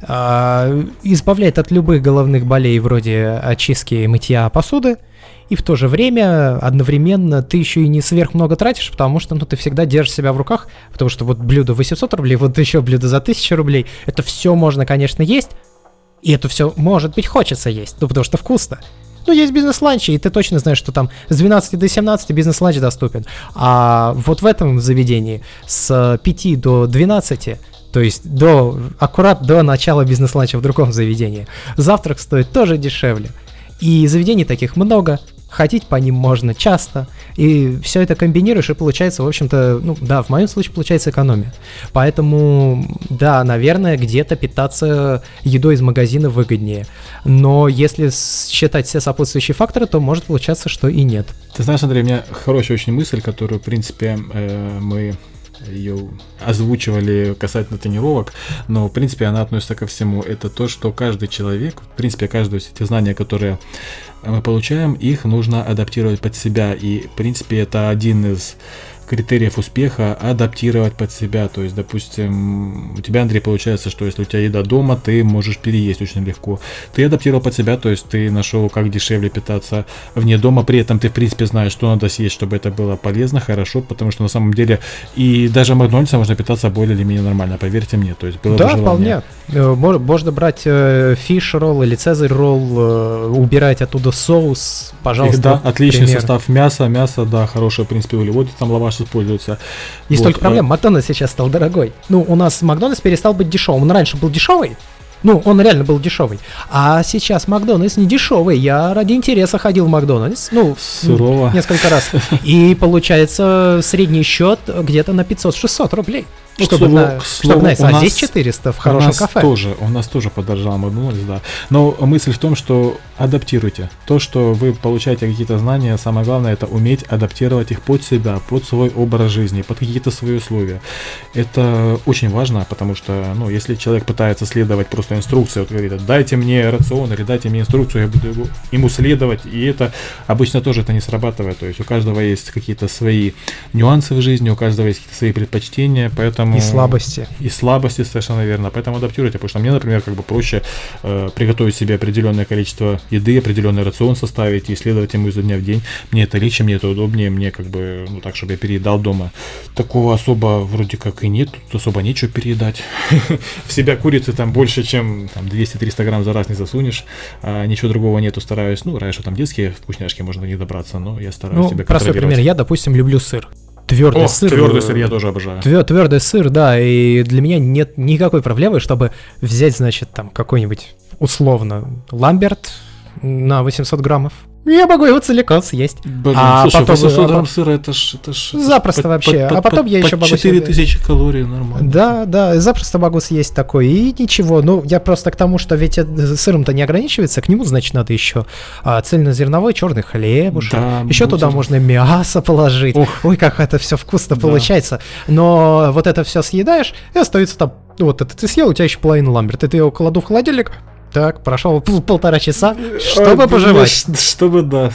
избавляет от любых головных болей вроде очистки и мытья посуды, и в то же время одновременно ты еще и не сверх много тратишь, потому что, ну, ты всегда держишь себя в руках, потому что вот блюдо 800 рублей, вот еще блюдо за 1000 рублей, это все можно, конечно, есть, и это все, может быть, хочется есть, ну, потому что вкусно. Ну, есть бизнес-ланчи, и ты точно знаешь, что там с 12 до 17 бизнес-ланч доступен, а вот в этом заведении с 5 до 12... То есть аккурат до начала бизнес-ланча в другом заведении. Завтрак стоит тоже дешевле. И заведений таких много, ходить по ним можно часто. И все это комбинируешь, и получается, в общем-то, ну да, в моем случае получается экономия. Поэтому, да, наверное, где-то питаться едой из магазина выгоднее. Но если считать все сопутствующие факторы, то может получаться, что и нет. Ты знаешь, Андрей, у меня хорошая очень мысль, которую, в принципе, мы... ее озвучивали касательно тренировок, но в принципе она относится ко всему. Это то, что каждый человек, в принципе, каждое эти знания, которые мы получаем, их нужно адаптировать под себя. И в принципе это один из критериев успеха — адаптировать под себя. То есть, допустим, у тебя, Андрей, получается, что если у тебя еда дома, ты можешь переесть очень легко. Ты адаптировал под себя, то есть ты нашел, как дешевле питаться вне дома, при этом ты, в принципе, знаешь, что надо съесть, чтобы это было полезно, хорошо, потому что на самом деле и даже в Макдональдсе можно питаться более или менее нормально, поверьте мне. То есть было да, вполне. Можно брать фиш-ролл или цезарь-ролл, убирать оттуда соус, пожалуйста. Да, отличный пример. Состав мяса, да, хороший, в принципе, углеводы, там лаваш используется. Есть только проблема, Макдональдс сейчас стал дорогой. Ну, у нас Макдональдс перестал быть дешевым. Он раньше был дешевый, ну, он реально был дешевый. А сейчас Макдональдс не дешевый. Я ради интереса ходил в Макдональдс, ну, сурово. Несколько раз. И получается средний счет где-то на 500-600 рублей. Чтобы Nice, здесь 400 в хорошем кафе. У нас тоже подорожал Макдональдс, да. Но мысль в том, что адаптируйте. То, что вы получаете какие-то знания, самое главное, это уметь адаптировать их под себя, под свой образ жизни, под какие-то свои условия. Это очень важно, потому что, если человек пытается следовать просто инструкции, вот говорит, дайте мне рацион или дайте мне инструкцию, я буду ему следовать, и это обычно тоже это не срабатывает. То есть у каждого есть какие-то свои нюансы в жизни, у каждого есть какие-то свои предпочтения, поэтому... И слабости. И слабости, совершенно верно. Поэтому адаптируйте, потому что мне, например, проще приготовить себе определенное количество еды, определенный рацион составить и следовать ему изо дня в день. Мне это легче, мне это удобнее, мне так, чтобы я переедал дома. Такого особо вроде как и нет, тут особо нечего переедать. В себя курицы там больше, чем 200-300 грамм за раз не засунешь, а ничего другого нету, стараюсь. Раньше что там детские вкусняшки, можно до них добраться, но я стараюсь себя контролировать. Простой пример, я, допустим, люблю сыр. Твердый сыр я тоже обожаю. Твердый сыр, да, и для меня нет никакой проблемы, чтобы взять, значит, там какой-нибудь, условно, ламберт на 800 граммов. Я могу его целиком съесть. Блин, слушай, потом, 800 грамм сыра, это ж запросто вообще. А потом я еще могу... 4000 калорий, нормально. Да, запросто могу съесть такой, и ничего. Я просто к тому, что ведь сыром-то не ограничивается, к нему, значит, надо еще цельнозерновой черный хлебушек. Да, еще туда можно мясо положить. Ой, как это все вкусно получается. Но вот это все съедаешь, и остается там, вот это ты съел, у тебя еще половина ламберта. Ты его кладу в холодильник. Так, прошло 1,5 часа, чтобы пожевать. Чтобы, да.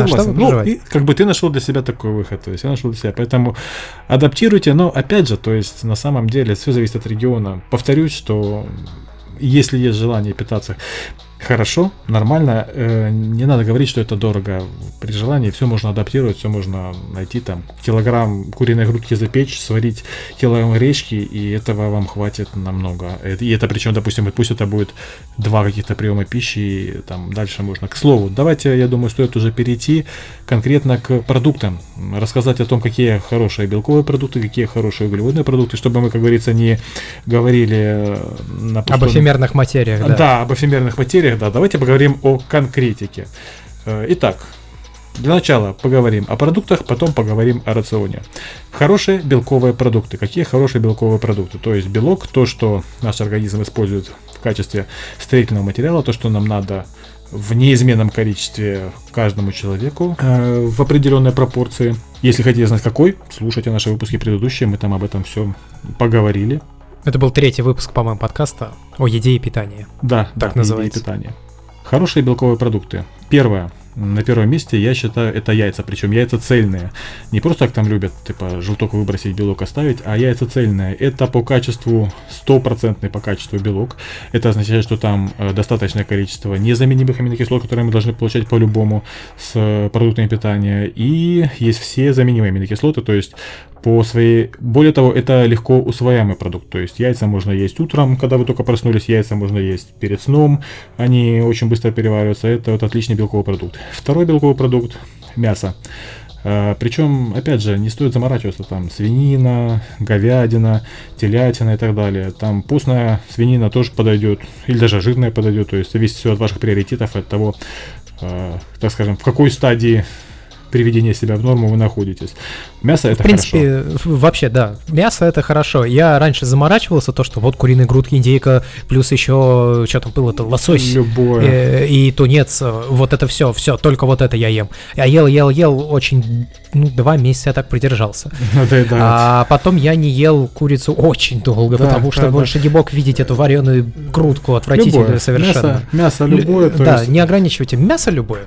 Согласен. Ты нашел для себя такой выход. То есть я нашел для себя. Поэтому адаптируйте. Но опять же, то есть на самом деле все зависит от региона. Повторюсь, что если есть желание питаться хорошо, нормально, не надо говорить, что это дорого. При желании все можно адаптировать, все можно найти, там, килограмм куриной грудки запечь, сварить килограмм гречки, и этого вам хватит намного. И это причем, допустим, пусть это будет 2 каких-то приема пищи, и там дальше можно. К слову, давайте, я думаю, стоит уже перейти конкретно к продуктам, рассказать о том, какие хорошие белковые продукты, какие хорошие углеводные продукты, чтобы мы, как говорится, не говорили на пустом... Об эфемерных материях, да. Да, об эфемерных материях. Да, давайте поговорим о конкретике. Итак, для начала поговорим о продуктах, потом поговорим о рационе. Хорошие белковые продукты. Какие хорошие белковые продукты? То есть белок, то, что наш организм использует в качестве строительного материала, то, что нам надо в неизменном количестве каждому человеку в определенной пропорции. Если хотите знать какой, слушайте наши выпуски предыдущие, мы там об этом все поговорили. Это был 3-й выпуск, по-моему, подкаста о еде и питании. Да, так называется. Еде и питании. Хорошие белковые продукты. Первое. На первом месте, я считаю, это яйца, причем яйца цельные. Не просто так там любят, желток выбросить, белок оставить, а яйца цельные. Это по качеству, 100% по качеству белок. Это означает, что там достаточное количество незаменимых аминокислот, которые мы должны получать по-любому с продуктами питания. И есть все заменимые аминокислоты, то есть по своей... Более того, это легко усвояемый продукт. То есть яйца можно есть утром, когда вы только проснулись, яйца можно есть перед сном. Они очень быстро перевариваются. Это отличный белковый продукт. Второй белковый продукт – мясо. Причем, опять же, не стоит заморачиваться, там свинина, говядина, телятина и так далее. Там постная свинина тоже подойдет, или даже жирная подойдет. То есть зависит все от ваших приоритетов, от того, так скажем, в какой стадии приведения себя в норму вы находитесь. Мясо это хорошо. В принципе, вообще, да, мясо это хорошо. Я раньше заморачивался, то, что вот куриные грудки, индейка, плюс еще, что там было-то, лосось. Любое. И тунец, вот это все, только вот это я ем. Я ел очень, 2 месяца я так продержался. А потом я не ел курицу очень долго, потому что больше не мог видеть эту вареную грудку отвратительную совершенно. Мясо любое. Да, не ограничивайте, мясо любое.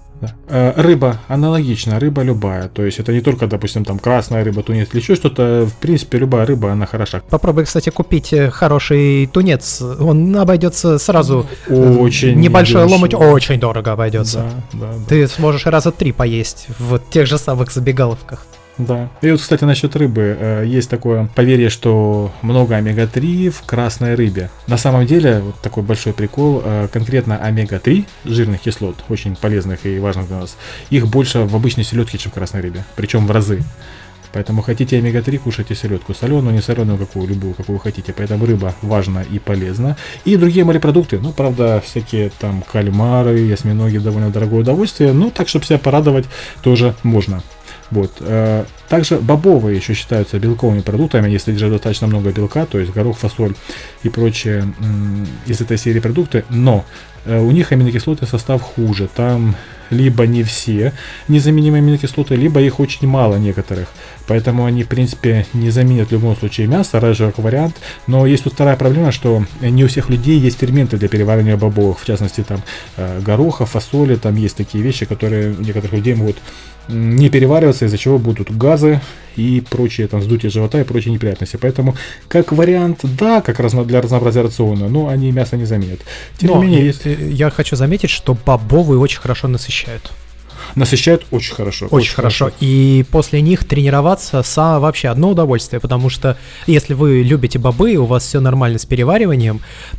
Рыба аналогично, рыба любая. То есть это не только, допустим, там красная рыба, тунец или еще что-то. В принципе, любая рыба, она хороша. Попробуй, кстати, купить хороший тунец. Он обойдется сразу. Очень небольшой ломоть очень дорого обойдется. Да. Ты сможешь раза 3 поесть в тех же самых забегаловках. Да. И вот, кстати, насчет рыбы. Есть такое поверье, что много омега-3 в красной рыбе. На самом деле, вот такой большой прикол, конкретно омега-3 жирных кислот, очень полезных и важных для нас, их больше в обычной селедке, чем в красной рыбе. Причем в разы. Поэтому хотите омега-3, кушайте селедку. Соленую, не соленую, любую, какую вы хотите. Поэтому рыба важна и полезна. И другие морепродукты. Правда, всякие там кальмары, осьминоги, довольно дорогое удовольствие. Так, чтобы себя порадовать, тоже можно. Вот. Также бобовые еще считаются белковыми продуктами, если содержат достаточно много белка, то есть горох, фасоль и прочие из этой серии продукты, но у них аминокислотный состав хуже. Там либо не все незаменимые аминокислоты, либо их очень мало некоторых. Поэтому они, в принципе, не заменят в любом случае мясо, разве как вариант. Но есть тут вторая проблема, что не у всех людей есть ферменты для переваривания бобовых. В частности, там гороха, фасоли, там есть такие вещи, которые у некоторых людей могут не перевариваться, из-за чего будут газы и прочие, там, вздутие живота и прочие неприятности. Поэтому, как вариант, да, как для разнообразия рациона, но они мясо не заменят. Тем не менее, есть... Я хочу заметить, что бобовые очень хорошо насыщают. Насыщают очень хорошо. Очень хорошо. И после них тренироваться вообще одно удовольствие, потому что если вы любите бобы, у вас все нормально с перевариванием,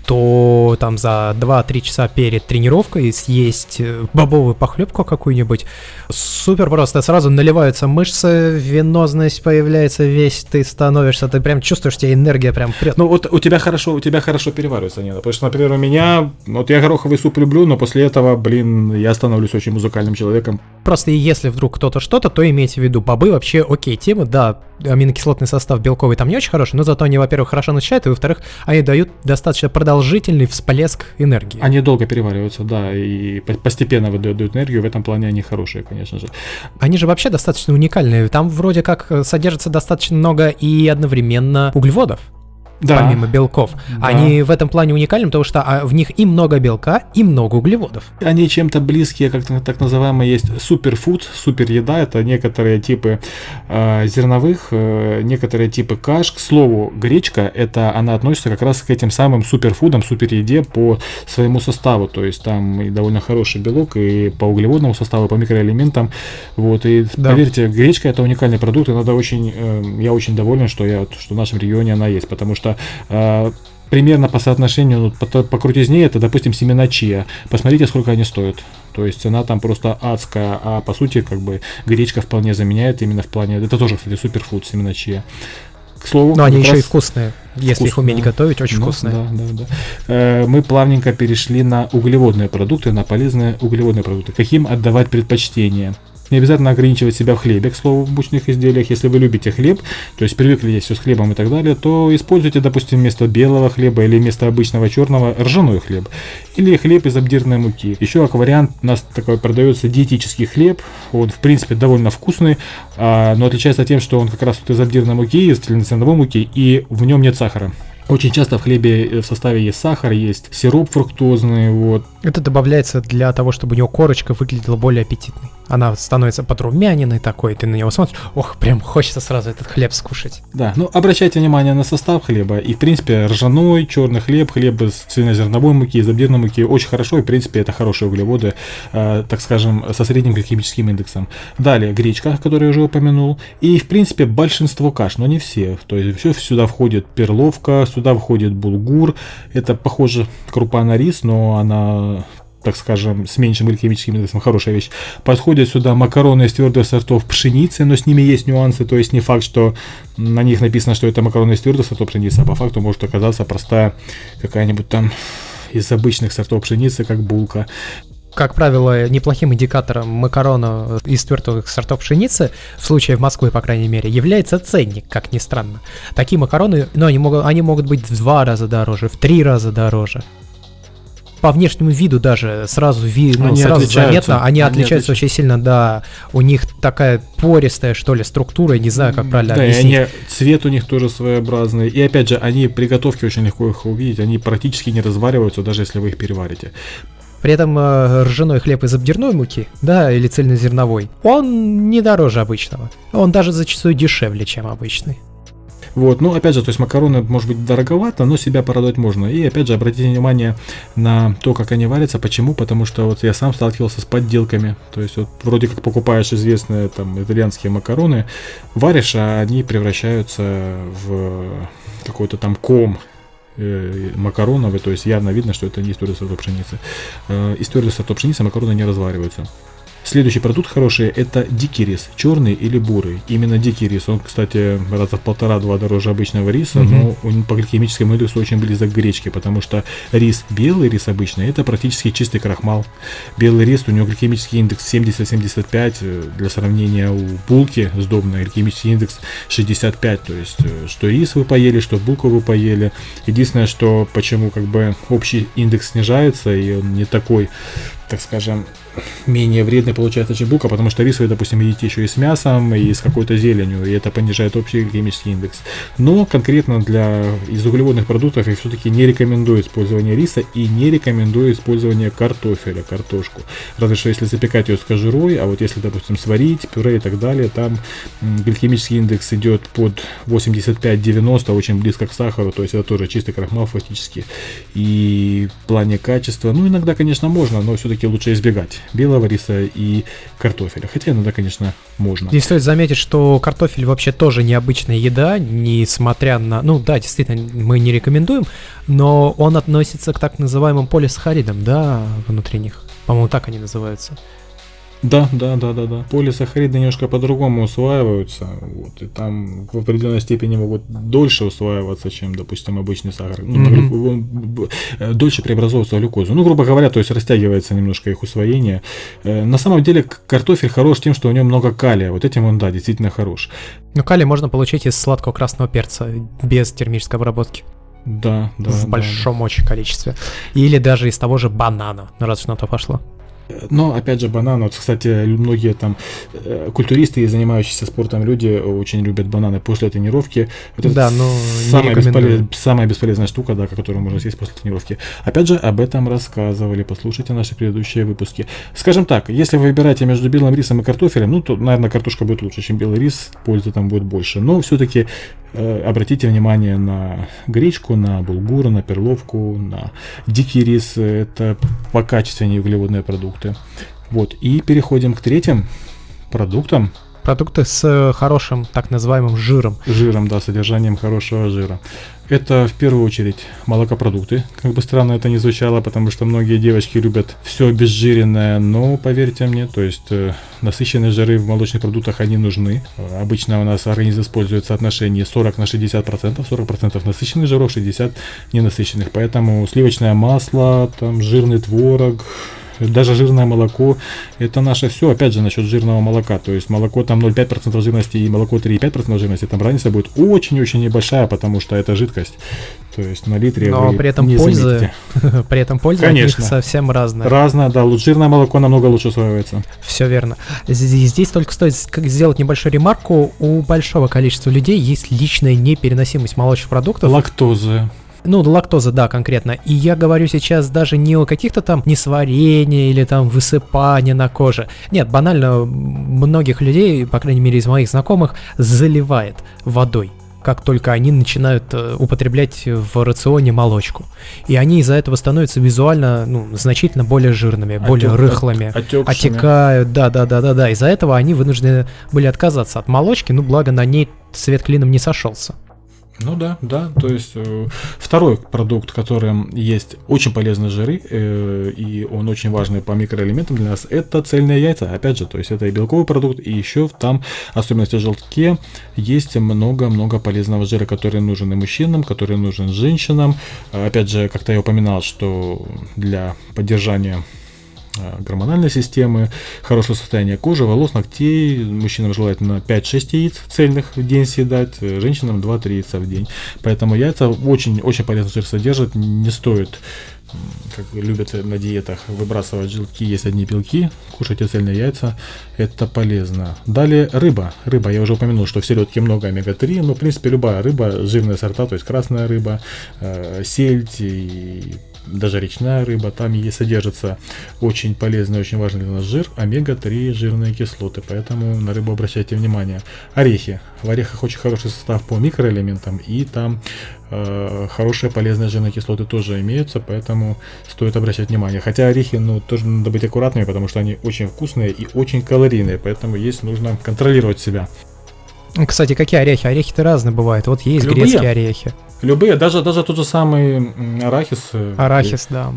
то там за 2-3 часа перед тренировкой съесть бобовую похлебку какую-нибудь супер просто. Сразу наливаются мышцы, венозность появляется, весь ты становишься, ты прям чувствуешь, что энергия прям прет. Ну вот у тебя хорошо переваривается, Нина. Потому что, например, у меня, вот я гороховый суп люблю, но после этого, я становлюсь очень музыкальным человеком. Просто если вдруг кто-то что-то, то имейте в виду, бобы вообще окей тема, да, аминокислотный состав белковый там не очень хороший, но зато они, во-первых, хорошо насыщают, и, во-вторых, они дают достаточно продолжительный всплеск энергии. Они долго перевариваются, да, и постепенно выдают энергию, в этом плане они хорошие, конечно же. Они же вообще достаточно уникальные, там вроде как содержится достаточно много и одновременно углеводов. Да. Помимо белков. Да. Они в этом плане уникальны, потому что в них и много белка, и много углеводов. Они чем-то близкие, как так называемые, есть суперфуд, супереда. Это некоторые типы зерновых, некоторые типы каш. К слову, гречка, она относится как раз к этим самым суперфудам, супереде по своему составу. То есть там и довольно хороший белок, и по углеводному составу, и по микроэлементам. Вот. И да. Поверьте, гречка — это уникальный продукт, и я очень доволен, что в нашем регионе она есть, потому что примерно по соотношению, по крутизне, это, допустим, семена чиа. Посмотрите, сколько они стоят. То есть цена там просто адская, а по сути, как бы, гречка вполне заменяет именно в плане... Это тоже, кстати, суперфуд, семена чиа. К слову, но они еще и вкусные. Если их уметь готовить, очень вкусные. Да. Мы плавненько перешли на углеводные продукты, на полезные углеводные продукты. Каким отдавать предпочтение? Не обязательно ограничивать себя в хлебе, к слову, в мучных изделиях. Если вы любите хлеб, то есть привыкли есть все с хлебом и так далее, то используйте, допустим, вместо белого хлеба или вместо обычного черного ржаной хлеб. Или хлеб из обдирной муки. Еще как вариант у нас такой продается диетический хлеб. Он, в принципе, довольно вкусный, но отличается тем, что он как раз из обдирной муки, из цельнозерновой муки, и в нем нет сахара. Очень часто в хлебе в составе есть сахар, есть сироп фруктозный, вот. Это добавляется для того, чтобы у него корочка выглядела более аппетитной. Она становится подрумяненной такой, ты на него смотришь, прям хочется сразу этот хлеб скушать. Да, обращайте внимание на состав хлеба, и в принципе ржаной, черный хлеб из цельнозерновой муки, из обдирной муки очень хорошо, и в принципе это хорошие углеводы, так скажем, со средним гликемическим индексом. Далее гречка, которую я уже упомянул, и в принципе большинство каш, но не все, то есть все сюда входит перловка, сюда входит булгур, это похоже крупа на рис, но она, так скажем, с меньшим гликемическим индексом, хорошая вещь. Подходят сюда макароны из твердых сортов пшеницы, но с ними есть нюансы, то есть не факт, что на них написано, что это макароны из твердых сортов пшеницы, а по факту может оказаться простая какая-нибудь там из обычных сортов пшеницы, как булка. Как правило, неплохим индикатором макарона из твердых сортов пшеницы, в случае в Москве, по крайней мере, является ценник, как ни странно. Такие макароны, они могут быть в 2 раза дороже, в 3 раза дороже. По внешнему виду даже сразу заметно, они отличаются очень сильно, да, у них такая пористая, что ли, структура, не знаю, как правильно объяснить. Да, цвет у них тоже своеобразный, и опять же, при готовке очень легко их увидеть, они практически не развариваются, даже если вы их переварите. При этом ржаной хлеб из обдирной муки, да, или цельнозерновой, он не дороже обычного. Он даже зачастую дешевле, чем обычный. Вот, опять же, то есть макароны, может быть, дороговато, но себя порадовать можно. И опять же, обратите внимание на то, как они варятся. Почему? Потому что вот я сам сталкивался с подделками. То есть вот вроде как покупаешь известные там итальянские макароны, варишь, а они превращаются в какой-то там ком макароновый, то есть явно видно, что это не из твердых сортов пшеницы. Из твердых сортов пшеницы макароны не развариваются. Следующий продукт хороший – это дикий рис, черный или бурый. Именно дикий рис, он, кстати, раза в 1,5-2 дороже обычного риса, но он по гликемическому индексу очень близок к гречке, потому что рис, белый рис обычный, это практически чистый крахмал. Белый рис, у него гликемический индекс 70-75, для сравнения у булки сдобной гликемический индекс 65, то есть что рис вы поели, что булку вы поели. Единственное, что почему как бы общий индекс снижается и он не такой, так скажем, менее вредный получается, чем булка, потому что рис вы, допустим, едите еще и с мясом, и с какой-то зеленью, и это понижает общий гликемический индекс. Но конкретно из углеводных продуктов я все-таки не рекомендую использование риса и не рекомендую использование картофеля, картошку. Разве что если запекать ее с кожурой, а вот если, допустим, сварить, пюре и так далее, там гликемический индекс идет под 85-90, очень близко к сахару, то есть это тоже чистый крахмал фактически. И в плане качества, иногда, конечно, можно, но все-таки лучше избегать белого риса и картофеля. Хотя иногда, конечно, можно. Здесь стоит заметить, что картофель вообще тоже необычная еда, несмотря на... да, действительно, мы не рекомендуем, но он относится к так называемым полисахаридам, да, внутренних. По-моему, так они называются. Да. Полисахариды немножко по-другому усваиваются, и там в определенной степени могут дольше усваиваться, чем, допустим, обычный сахар. Дольше преобразовывается в глюкозу. Грубо говоря, то есть растягивается немножко их усвоение. На самом деле картофель хорош тем, что у него много калия. Вот этим он, да, действительно хорош. Но калий можно получить из сладкого красного перца без термической обработки. Да. В большом очень количестве. Или даже из того же банана, раз уж на то пошло. Но, опять же, бананы, кстати, многие там культуристы и занимающиеся спортом люди очень любят бананы после тренировки. Да, но самая бесполезная штука, да, которую можно съесть после тренировки. Опять же, об этом рассказывали, послушайте наши предыдущие выпуски. Скажем так, если вы выбираете между белым рисом и картофелем, то, наверное, картошка будет лучше, чем белый рис, пользы там будет больше. Но все-таки обратите внимание на гречку, на булгур, на перловку, на дикий рис. Это покачественнее углеводные продукты. И переходим к третьим продуктам. Продукты с хорошим, так называемым жиром. Жиром, да, содержанием хорошего жира. Это в первую очередь молокопродукты. Как бы странно это ни звучало, потому что многие девочки любят все обезжиренное, но поверьте мне, то есть насыщенные жиры в молочных продуктах, они нужны. Обычно у нас организм использует соотношение 40/60%, 40% насыщенных жиров, 60% ненасыщенных. Поэтому сливочное масло, там, жирный творог, даже жирное молоко, это наше все. Опять же, насчет жирного молока, то есть молоко там 0,5% жирности и молоко 3,5% жирности, там разница будет очень-очень небольшая, потому что это жидкость, то есть на литре вы при этом не заметите. При этом польза от них совсем разная. Разная, да, жирное молоко намного лучше усваивается. Все верно. Здесь только стоит сделать небольшую ремарку. У большого количества людей есть личная непереносимость молочных продуктов. Лактоза. Лактоза, да, конкретно. И я говорю сейчас даже не о каких-то там несварении или там высыпании на коже. Нет, банально многих людей, по крайней мере из моих знакомых, заливает водой, как только они начинают употреблять в рационе молочку. И они из-за этого становятся визуально, значительно более жирными, более рыхлыми, отекают, да. Из-за этого они вынуждены были отказаться от молочки, благо на ней свет клином не сошелся. Да, то есть второй продукт, которым есть очень полезные жиры, и он очень важный по микроэлементам для нас, это цельные яйца. Опять же, то есть это и белковый продукт, и еще там, особенно в желтке, есть много-много полезного жира, который нужен и мужчинам, который нужен женщинам. Опять же, как-то я упоминал, что для поддержания гормональной системы, хорошее состояние кожи, волос, ногтей. Мужчинам желательно 5-6 яиц цельных в день съедать, женщинам 2-3 яйца в день. Поэтому яйца очень полезный жир содержат. Не стоит, как любят на диетах, выбрасывать желтки, есть одни белки. Кушайте цельные яйца, это полезно. Далее рыба. Рыба, я уже упомянул, что в селедке много омега-3, но в принципе любая рыба, жирные сорта, то есть красная рыба, сельдь и даже речная рыба, там и содержится очень полезный, очень важный для нас жир, омега-3 жирные кислоты, поэтому на рыбу обращайте внимание. Орехи. В орехах очень хороший состав по микроэлементам, и там хорошие полезные жирные кислоты тоже имеются, поэтому стоит обращать внимание. Хотя орехи, тоже надо быть аккуратными, потому что они очень вкусные и очень калорийные, поэтому нужно контролировать себя. Кстати, какие орехи? Орехи-то разные бывают. Вот есть грецкие орехи. Любые, даже тот же самый арахис. Арахис, да.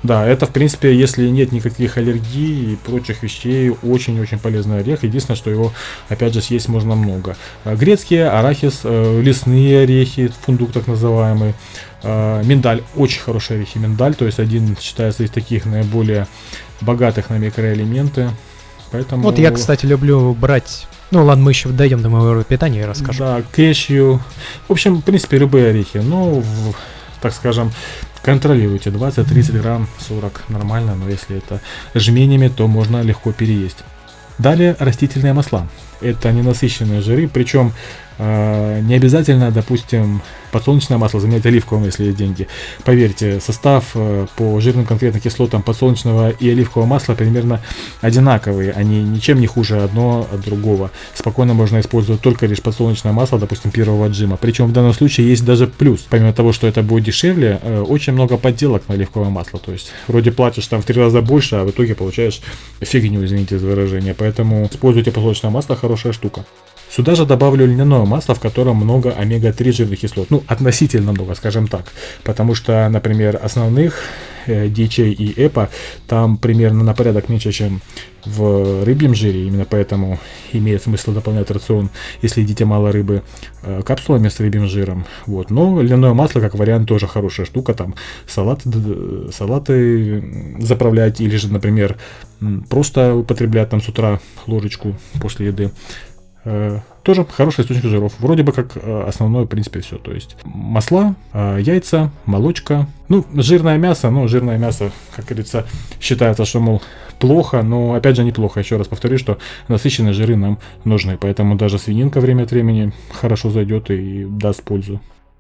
Да, это, в принципе, если нет никаких аллергий и прочих вещей, очень-очень полезный орех. Единственное, что его, опять же, съесть можно много. Грецкий, арахис, лесные орехи, фундук так называемый, миндаль, очень хорошие орехи миндаль, то есть один считается из таких наиболее богатых на микроэлементы. Поэтому... Вот я, кстати, люблю брать... Ну ладно, мы еще дойдем до моего питания и расскажу. Да, кешью. В общем, в принципе, любые орехи. Ну, так скажем, контролируйте 20-30 грамм, 40 нормально, но если это жменями, то можно легко переесть. Далее растительные масла. Это ненасыщенные жиры, причем не обязательно, допустим, подсолнечное масло заменять оливковым, если есть деньги. Поверьте, состав по жирным конкретно кислотам подсолнечного и оливкового масла примерно одинаковые. Они ничем не хуже одно от другого. Спокойно можно использовать только лишь подсолнечное масло, допустим, первого отжима. Причем в данном случае есть даже плюс. Помимо того, что это будет дешевле, очень много подделок на оливковое масло. То есть вроде платишь там в 3 раза больше, а в итоге получаешь фигню, извините за выражение. Поэтому используйте подсолнечное масло, хорошая штука. Сюда же добавлю льняное масло, в котором много омега-3 жирных кислот. Ну, относительно много, скажем так. Потому что, например, основных DHA и EPA там примерно на порядок меньше, чем в рыбьем жире. Именно поэтому имеет смысл дополнять рацион, если едите мало рыбы, капсулами с рыбьим жиром. Вот. Но льняное масло, как вариант, тоже хорошая штука. Там салаты заправлять или же, например, просто употреблять там с утра ложечку после еды. Тоже хороший источник жиров. Вроде бы как основное, в принципе, все. То есть масла, яйца, молочка. Ну, жирное мясо, как говорится, считается, что, мол, плохо, но опять же неплохо. Еще раз повторю, что насыщенные жиры нам нужны. Поэтому даже свининка время от времени хорошо зайдет и даст пользу.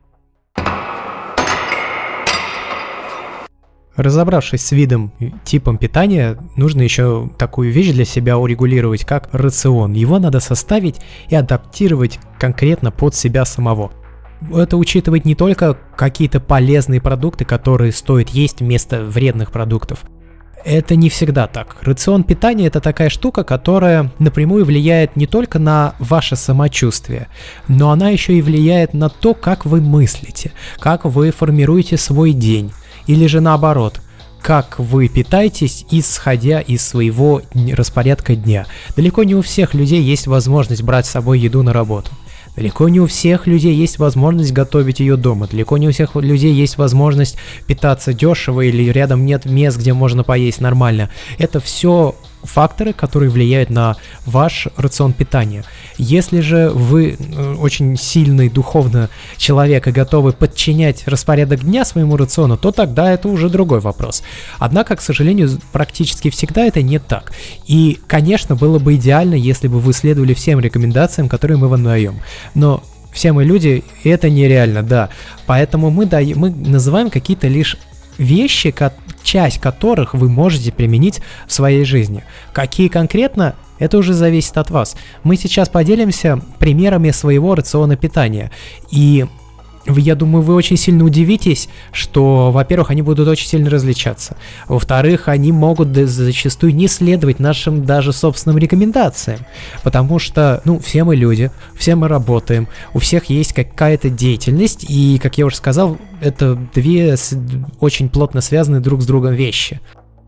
Разобравшись с видом и типом питания, нужно еще такую вещь для себя урегулировать, как рацион. Его надо составить и адаптировать конкретно под себя самого. Это учитывает не только какие-то полезные продукты, которые стоит есть вместо вредных продуктов. Это не всегда так. Рацион питания – это такая штука, которая напрямую влияет не только на ваше самочувствие, но она еще и влияет на то, как вы мыслите, как вы формируете свой день. Или же наоборот, как вы питаетесь, исходя из своего распорядка дня. Далеко не у всех людей есть возможность брать с собой еду на работу. Далеко не у всех людей есть возможность готовить ее дома. Далеко не у всех людей есть возможность питаться дешево или рядом нет мест, где можно поесть нормально. Это все факторы, которые влияют на ваш рацион питания. Если же вы очень сильный духовно человек и готовы подчинять распорядок дня своему рациону, то тогда это уже другой вопрос. Однако, к сожалению, практически всегда это не так. И, конечно, было бы идеально, если бы вы следовали всем рекомендациям, которые мы вам даем. Но все мы люди, и это нереально, да. Поэтому мы называем какие-то лишь вещи, часть которых вы можете применить в своей жизни. Какие конкретно, это уже зависит от вас. Мы сейчас поделимся примерами своего рациона питания. И я думаю, вы очень сильно удивитесь, что, во-первых, они будут очень сильно различаться. Во-вторых, они могут зачастую не следовать нашим даже собственным рекомендациям. Потому что, все мы люди, все мы работаем, у всех есть какая-то деятельность, и, как я уже сказал, это две очень плотно связанные друг с другом вещи.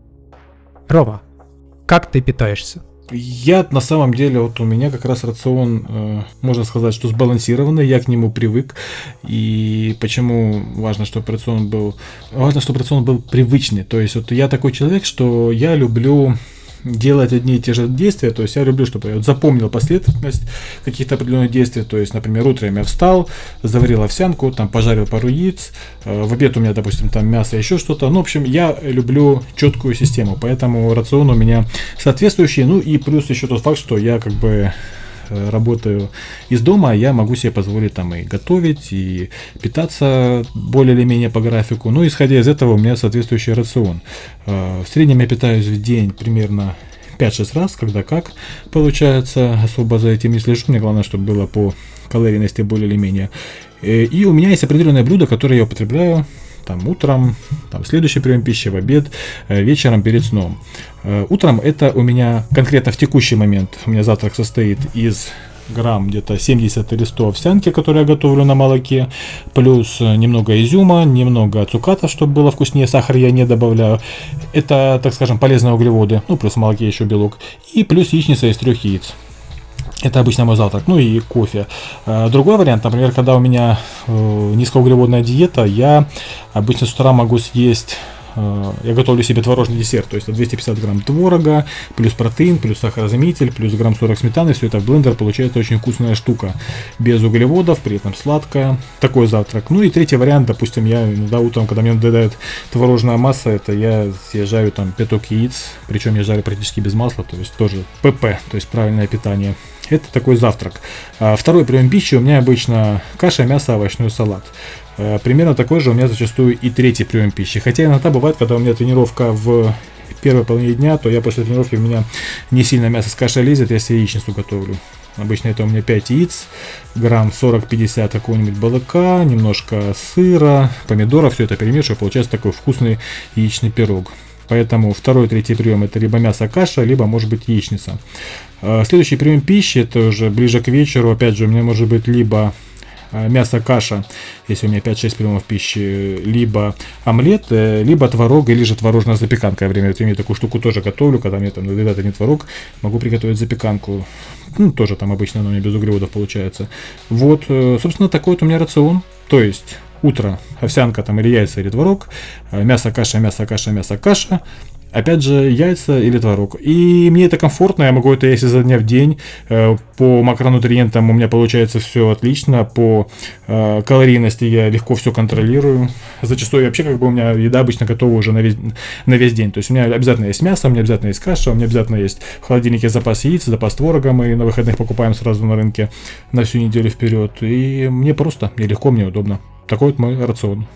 Рома, как ты питаешься? Я на самом деле, вот у меня как раз рацион, можно сказать, что сбалансированный, я к нему привык. И почему важно, чтобы рацион был привычный. То есть вот я такой человек, что я люблю делать одни и те же действия, то есть я люблю, чтобы я запомнил последовательность каких-то определенных действий, то есть, например, утром я встал, заварил овсянку, там пожарил пару яиц, в обед у меня, допустим, там мясо, еще что-то, в общем, я люблю четкую систему, поэтому рацион у меня соответствующий, и плюс еще тот факт, что я работаю из дома, я могу себе позволить там и готовить, и питаться более или менее по графику. Исходя из этого, у меня соответствующий рацион. В среднем я питаюсь в день примерно 5-6 раз, когда как получается. Особо за этим не слежу. Мне главное, чтобы было по калорийности более или менее. И у меня есть определенное блюдо, которое я употребляю утром, следующий прием пищи, в обед, вечером перед сном. Утром это у меня конкретно в текущий момент, у меня завтрак состоит из грамм где-то 70 или 100 овсянки, которую я готовлю на молоке, плюс немного изюма, немного цуката, чтобы было вкуснее, сахар я не добавляю. Это, так скажем, полезные углеводы, ну, плюс в молоке еще белок. И плюс яичница из 3 яиц. Это обычно мой завтрак, ну и кофе. Другой вариант, например, когда у меня низкоуглеводная диета, я обычно с утра могу съесть, я готовлю себе творожный десерт, то есть 250 грамм творога, плюс протеин, плюс сахарозаменитель, плюс грамм 40 сметаны, все это в блендер, получается очень вкусная штука, без углеводов, при этом сладкая, такой завтрак. Ну и третий вариант, допустим, я иногда утром, когда мне надоедает творожная масса, это я съезжаю там 5 яиц, причем я жарю практически без масла, то есть тоже ПП, то есть правильное питание. Это такой завтрак. Второй прием пищи у меня обычно каша, мясо, овощной салат. Примерно такой же у меня зачастую и третий прием пищи. Хотя иногда бывает, когда у меня тренировка в первой половине дня, то я после тренировки, у меня не сильно мясо с кашей лезет, я себе яичницу готовлю. Обычно это у меня 5 яиц, грамм 40-50 какого-нибудь балыка, немножко сыра, помидоров, все это перемешиваю, получается такой вкусный яичный пирог. Поэтому второй, третий прием это либо мясо-каша, либо может быть яичница. Следующий прием пищи, это уже ближе к вечеру, опять же у меня может быть либо мясо-каша, если у меня 5-6 приемов пищи, либо омлет, либо творог, или же творожная запеканка. Я время от времени такую штуку тоже готовлю, когда мне там надоедает один творог, могу приготовить запеканку. Ну, тоже там обычно она у меня без углеводов получается. Вот, собственно, такой вот у меня рацион. То есть утро овсянка там или яйца, или творог, мясо-каша, мясо-каша, мясо-каша. Опять же, яйца или творог. И мне это комфортно, я могу это есть изо дня в день. По макронутриентам у меня получается все отлично. По калорийности я легко все контролирую. Зачастую вообще как бы у меня еда обычно готова уже на весь день. То есть у меня обязательно есть мясо, у меня обязательно есть каша, у меня обязательно есть в холодильнике запас яиц, запас творога. Мы на выходных покупаем сразу на рынке на всю неделю вперед. И мне просто, мне легко, мне удобно. Такой вот мой рацион.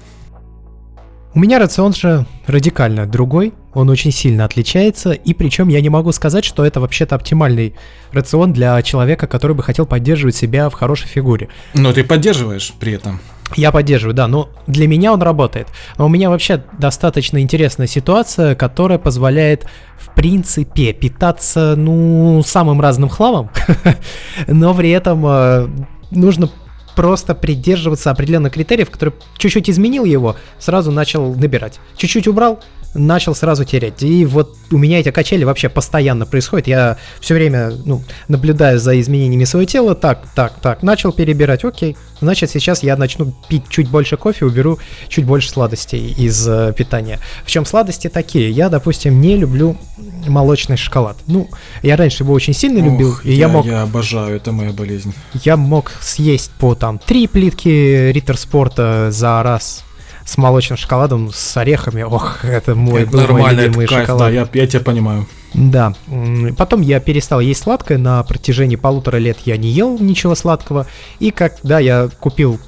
У меня рацион же радикально другой, он очень сильно отличается, и причем я не могу сказать, что это вообще-то оптимальный рацион для человека, который бы хотел поддерживать себя в хорошей фигуре. Но ты поддерживаешь при этом. Я поддерживаю, да, но для меня он работает. Но у меня вообще достаточно интересная ситуация, которая позволяет, в принципе, питаться, самым разным хламом, но при этом нужно просто придерживаться определенных критериев, которые чуть-чуть изменил его, сразу начал набирать. Чуть-чуть убрал, начал сразу терять. И вот у меня эти качели вообще постоянно происходят. Я все время наблюдаю за изменениями своего тела. Так, начал перебирать, окей. Значит, сейчас я начну пить чуть больше кофе, уберу чуть больше сладостей из питания. Причем сладости такие. Я, допустим, не люблю молочный шоколад. Я раньше его очень сильно любил. И я обожаю, это моя болезнь. Я мог съесть по 3 плитки Риттер Спорта за раз с молочным шоколадом, с орехами. Ох, это мой любимый шоколад. Да, я тебя понимаю. Да. Потом я перестал есть сладкое. На протяжении 1,5 лет я не ел ничего сладкого. И когда я купил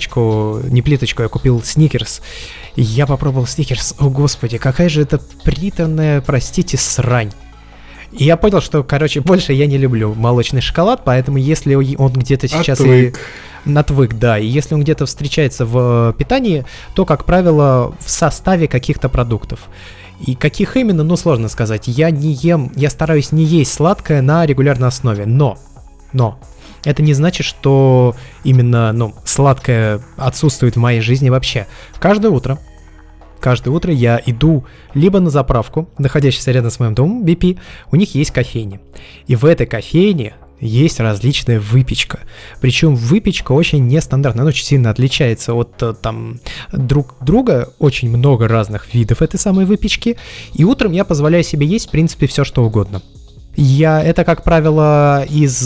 я купил сникерс. Я попробовал сникерс. О, господи, какая же это приторная, простите, срань. И я понял, что, больше я не люблю молочный шоколад, поэтому если он где-то сейчас отвык, да, и если он где-то встречается в питании, то, как правило, в составе каких-то продуктов. И каких именно, сложно сказать. Я стараюсь не есть сладкое на регулярной основе, но это не значит, что именно, сладкое отсутствует в моей жизни вообще. Каждое утро я иду либо на заправку, находящуюся рядом с моим домом, BP, у них есть кофейня. И в этой кофейне есть различная выпечка. Причем выпечка очень нестандартная, она очень сильно отличается от друг друга, очень много разных видов этой самой выпечки. И утром я позволяю себе есть, в принципе, все что угодно. Это, как правило, из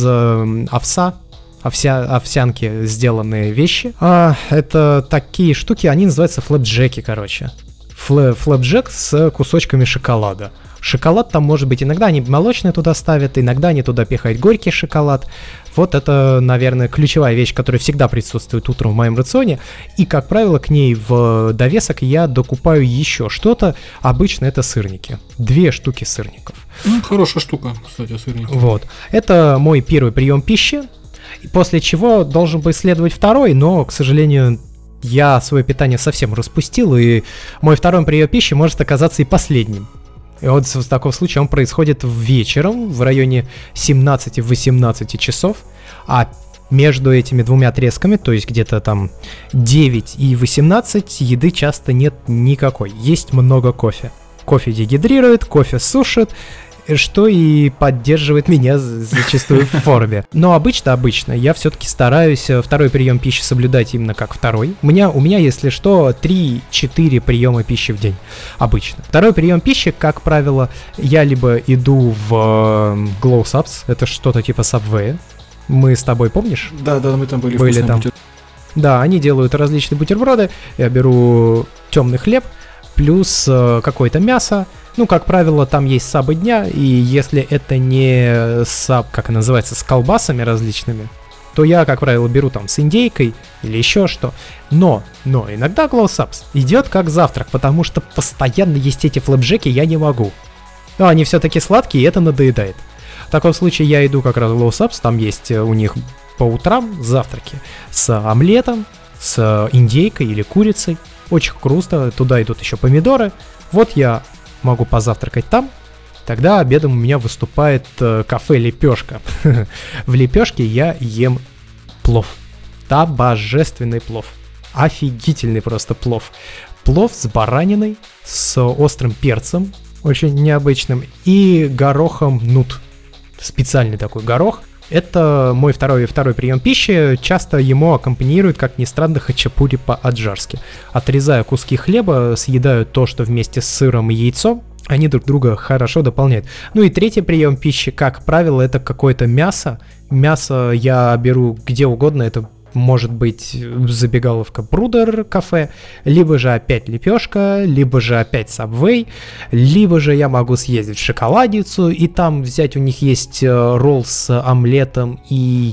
овсянки сделанные вещи. Это такие штуки, они называются флэпджеки, флэпджек с кусочками шоколада. Шоколад там может быть, иногда они молочный туда ставят, иногда они туда пихают горький шоколад. Вот это, наверное, ключевая вещь, которая всегда присутствует утром в моем рационе. И, как правило, к ней в довесок я докупаю еще что-то. Обычно это сырники. 2 штуки сырников. Хорошая штука, кстати, сырники. Вот. Это мой первый прием пищи. После чего должен быть следовать второй, но, к сожалению, я свое питание совсем распустил, и мой второй прием пищи может оказаться и последним. И вот в таком случае он происходит вечером в районе 17-18 часов, а между этими двумя отрезками, то есть где-то там 9 и 18, еды часто нет никакой. Есть много кофе. Кофе дегидрирует, кофе сушит, что и поддерживает меня зачастую в форме. Но обычно я все-таки стараюсь второй прием пищи соблюдать именно как второй. У меня, если что, 3-4 приема пищи в день. Обычно. Второй прием пищи, как правило, я либо иду в Glow Subs, это что-то типа Subway. Мы с тобой, помнишь? Да, мы там были там. Да, они делают различные бутерброды. Я беру темный хлеб, плюс какое-то мясо. Ну, как правило, там есть сабы дня, и если это не саб, как она называется, с колбасами различными, то я, как правило, беру там с индейкой или еще что. Но иногда Glow Subs идет как завтрак, потому что постоянно есть эти флэпджеки, я не могу. Но они все-таки сладкие, и это надоедает. В таком случае я иду как раз в Glow Subs, там есть у них по утрам завтраки с омлетом, с индейкой или курицей. Очень вкусно, туда идут еще помидоры. Вот я могу позавтракать там. Тогда обедом у меня выступает кафе «Лепешка». В «Лепешке» я ем плов. Да, божественный плов. Офигительный просто плов. Плов с бараниной, с острым перцем, очень необычным, и горохом нут. Специальный такой горох. Это мой второй прием пищи. Часто ему аккомпанирует, как ни странно, хачапури по-аджарски. Отрезаю куски хлеба, съедаю то, что вместе с сыром и яйцом. Они друг друга хорошо дополняют. Ну и третий прием пищи, как правило, это какое-то мясо. Мясо я беру где угодно. Это может быть забегаловка Брудер кафе, либо же опять лепешка, либо же опять Subway, либо же я могу съездить в шоколадницу и там взять, у них есть ролл с омлетом и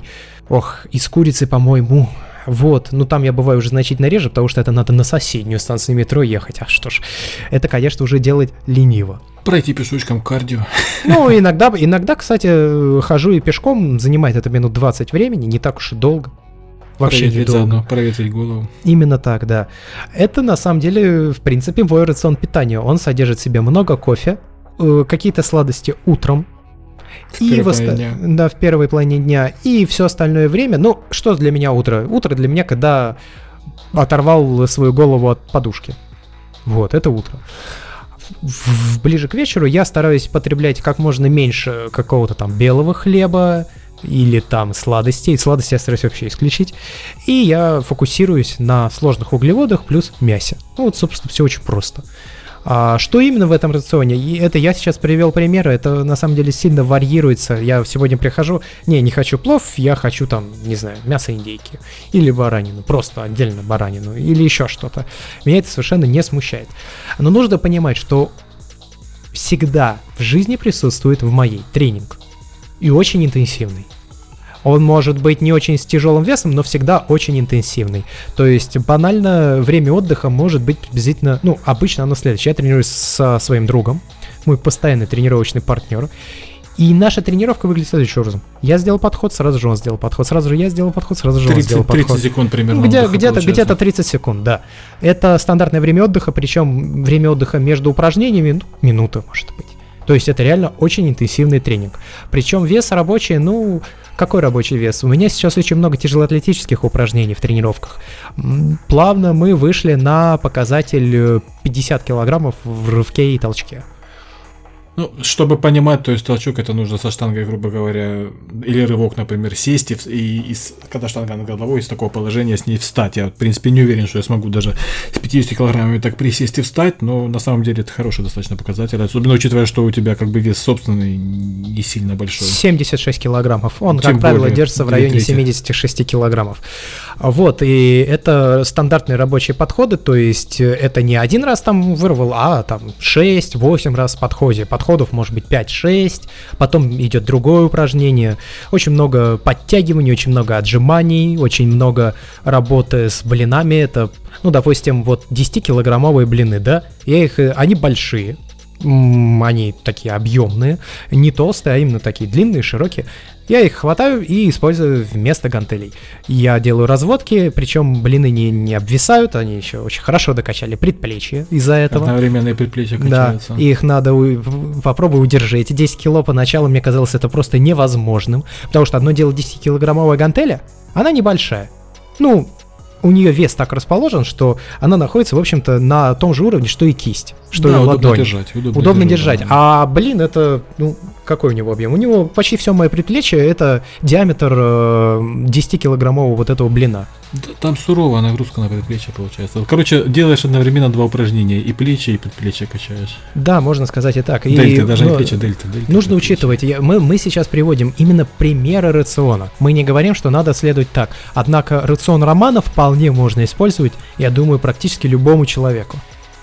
с курицей, по-моему. Вот, ну там я бываю уже значительно реже, потому что это надо на соседнюю станцию метро ехать. А что ж, это, конечно, уже делать лениво. Пройти пешочком кардио. Ну, иногда, кстати, хожу и пешком, занимает это минут 20 времени, не так уж и долго. Вообще недолго. Проветрить голову. Именно так, да. Это на самом деле, в принципе, мой рацион питания. Он содержит в себе много кофе, какие-то сладости утром. В первой половине дня. И все остальное время. Ну, что для меня утро? Утро для меня, когда оторвал свою голову от подушки. Вот, это утро. Ближе к вечеру я стараюсь потреблять как можно меньше какого-то там белого хлеба, или там сладостей. Сладости я стараюсь вообще исключить. И я фокусируюсь на сложных углеводах плюс мясе. Ну вот, собственно, все очень просто. А что именно в этом рационе? И это я сейчас привел примеры. Это на самом деле сильно варьируется. Я сегодня прихожу, не хочу плов, я хочу там, не знаю, мясо индейки. Или баранину, просто отдельно баранину. Или еще что-то. Меня это совершенно не смущает. Но нужно понимать, что всегда в жизни присутствует в моей тренинг. И очень интенсивный. Он может быть не очень с тяжелым весом, но всегда очень интенсивный. То есть банально время отдыха может быть приблизительно, обычно оно следующее. Я тренируюсь со своим другом, мой постоянный тренировочный партнер. И наша тренировка выглядит следующим образом. Я сделал подход, сразу же он сделал подход, сразу же я сделал подход, сразу же он сделал подход. 30 секунд примерно. Где-то 30 секунд, да. Это стандартное время отдыха, причем время отдыха между упражнениями, минута может быть. То есть это реально очень интенсивный тренинг. Причем вес рабочий, какой рабочий вес? У меня сейчас очень много тяжелоатлетических упражнений в тренировках. Плавно мы вышли на показатель 50 килограммов в рывке и толчке. Чтобы понимать, то есть толчок это нужно со штангой, грубо говоря, или рывок, например, сесть и когда штанга над головой, из такого положения с ней встать. Я, в принципе, не уверен, что я смогу даже с 50 килограммами так присесть и встать, но на самом деле это хороший достаточно показатель, особенно учитывая, что у тебя как бы вес собственный не сильно большой. 76 килограммов. Он, как правило, держится в районе 76 килограммов. Вот, и это стандартные рабочие подходы, то есть это не один раз там вырвал, а там 6-8 раз в подходе. Подходов может быть 5-6, потом идет другое упражнение. Очень много подтягиваний, очень много отжиманий, очень много работы с блинами. Это, допустим, 10-килограммовые блины, да, они большие. Они такие объемные, не толстые, а именно такие длинные, широкие. Я их хватаю и использую вместо гантелей. Я делаю разводки, причем блины не обвисают, они еще очень хорошо докачали предплечья из-за этого. Одновременные предплечья качаются. Да, их надо попробовать удержать. Эти 10 кило поначалу мне казалось это просто невозможным, потому что одно дело 10-килограммовая гантеля, она небольшая. Ну, у нее вес так расположен, что она находится, в общем-то, на том же уровне, что и кисть, что и ладонь. Удобно держать. Да. А блин, это, ну, какой у него объем? У него почти все мое предплечье, это диаметр 10-килограммового вот этого блина. Там суровая нагрузка на предплечье получается. Короче, делаешь одновременно два упражнения, и плечи, и предплечье качаешь. Да, можно сказать и так. Дельта, даже не плечи, дельта. Нужно учитывать, мы сейчас приводим именно примеры рациона. Мы не говорим, что надо следовать так. Однако рацион Романа вполне можно использовать, я думаю, практически любому человеку.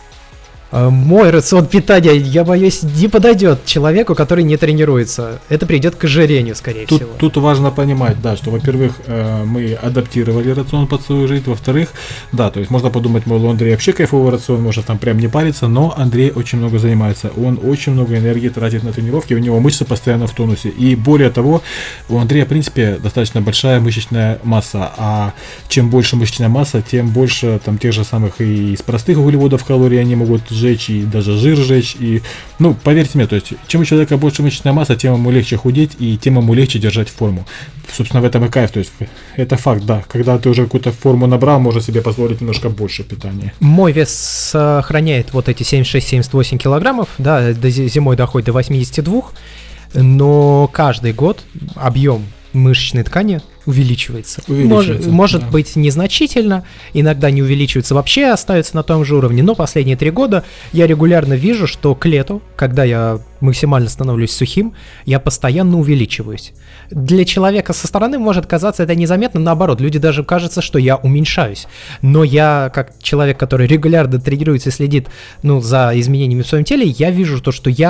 Мой рацион питания, я боюсь, не подойдет человеку, который не тренируется. Это приведет к ожирению, скорее всего. Тут важно понимать, да, что, во-первых, мы адаптировали рацион под свою жизнь, во-вторых, да, то есть можно подумать, мол, у Андрея вообще кайфовый рацион, может там прям не париться, но Андрей очень много занимается, он очень много энергии тратит на тренировки, у него мышцы постоянно в тонусе, и более того, у Андрея, в принципе, достаточно большая мышечная масса, а чем больше мышечная масса, тем больше там тех же самых и из простых углеводов калорий они могут жечь, и даже жир жечь, и, ну, поверьте мне, то есть, чем у человека больше мышечная масса, тем ему легче худеть, и тем ему легче держать форму. Собственно, в этом и кайф, то есть, это факт, да, когда ты уже какую-то форму набрал, можно себе позволить немножко больше питания. Мой вес сохраняет вот эти 76-78 килограммов, да, зимой доходит до 82, но каждый год объем мышечной ткани увеличивается. Может быть незначительно, иногда не увеличивается вообще, остается на том же уровне, но последние 3 года я регулярно вижу, что к лету, когда я максимально становлюсь сухим, я постоянно увеличиваюсь. Для человека со стороны может казаться это незаметно, наоборот, люди даже кажется, что я уменьшаюсь, но я, как человек, который регулярно тренируется и следит, ну, за изменениями в своем теле, я вижу то, что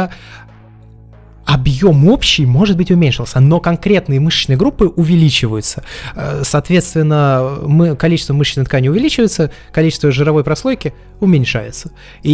объем общий, может быть, уменьшился, но конкретные мышечные группы увеличиваются. Соответственно, количество мышечной ткани увеличивается, количество жировой прослойки уменьшается.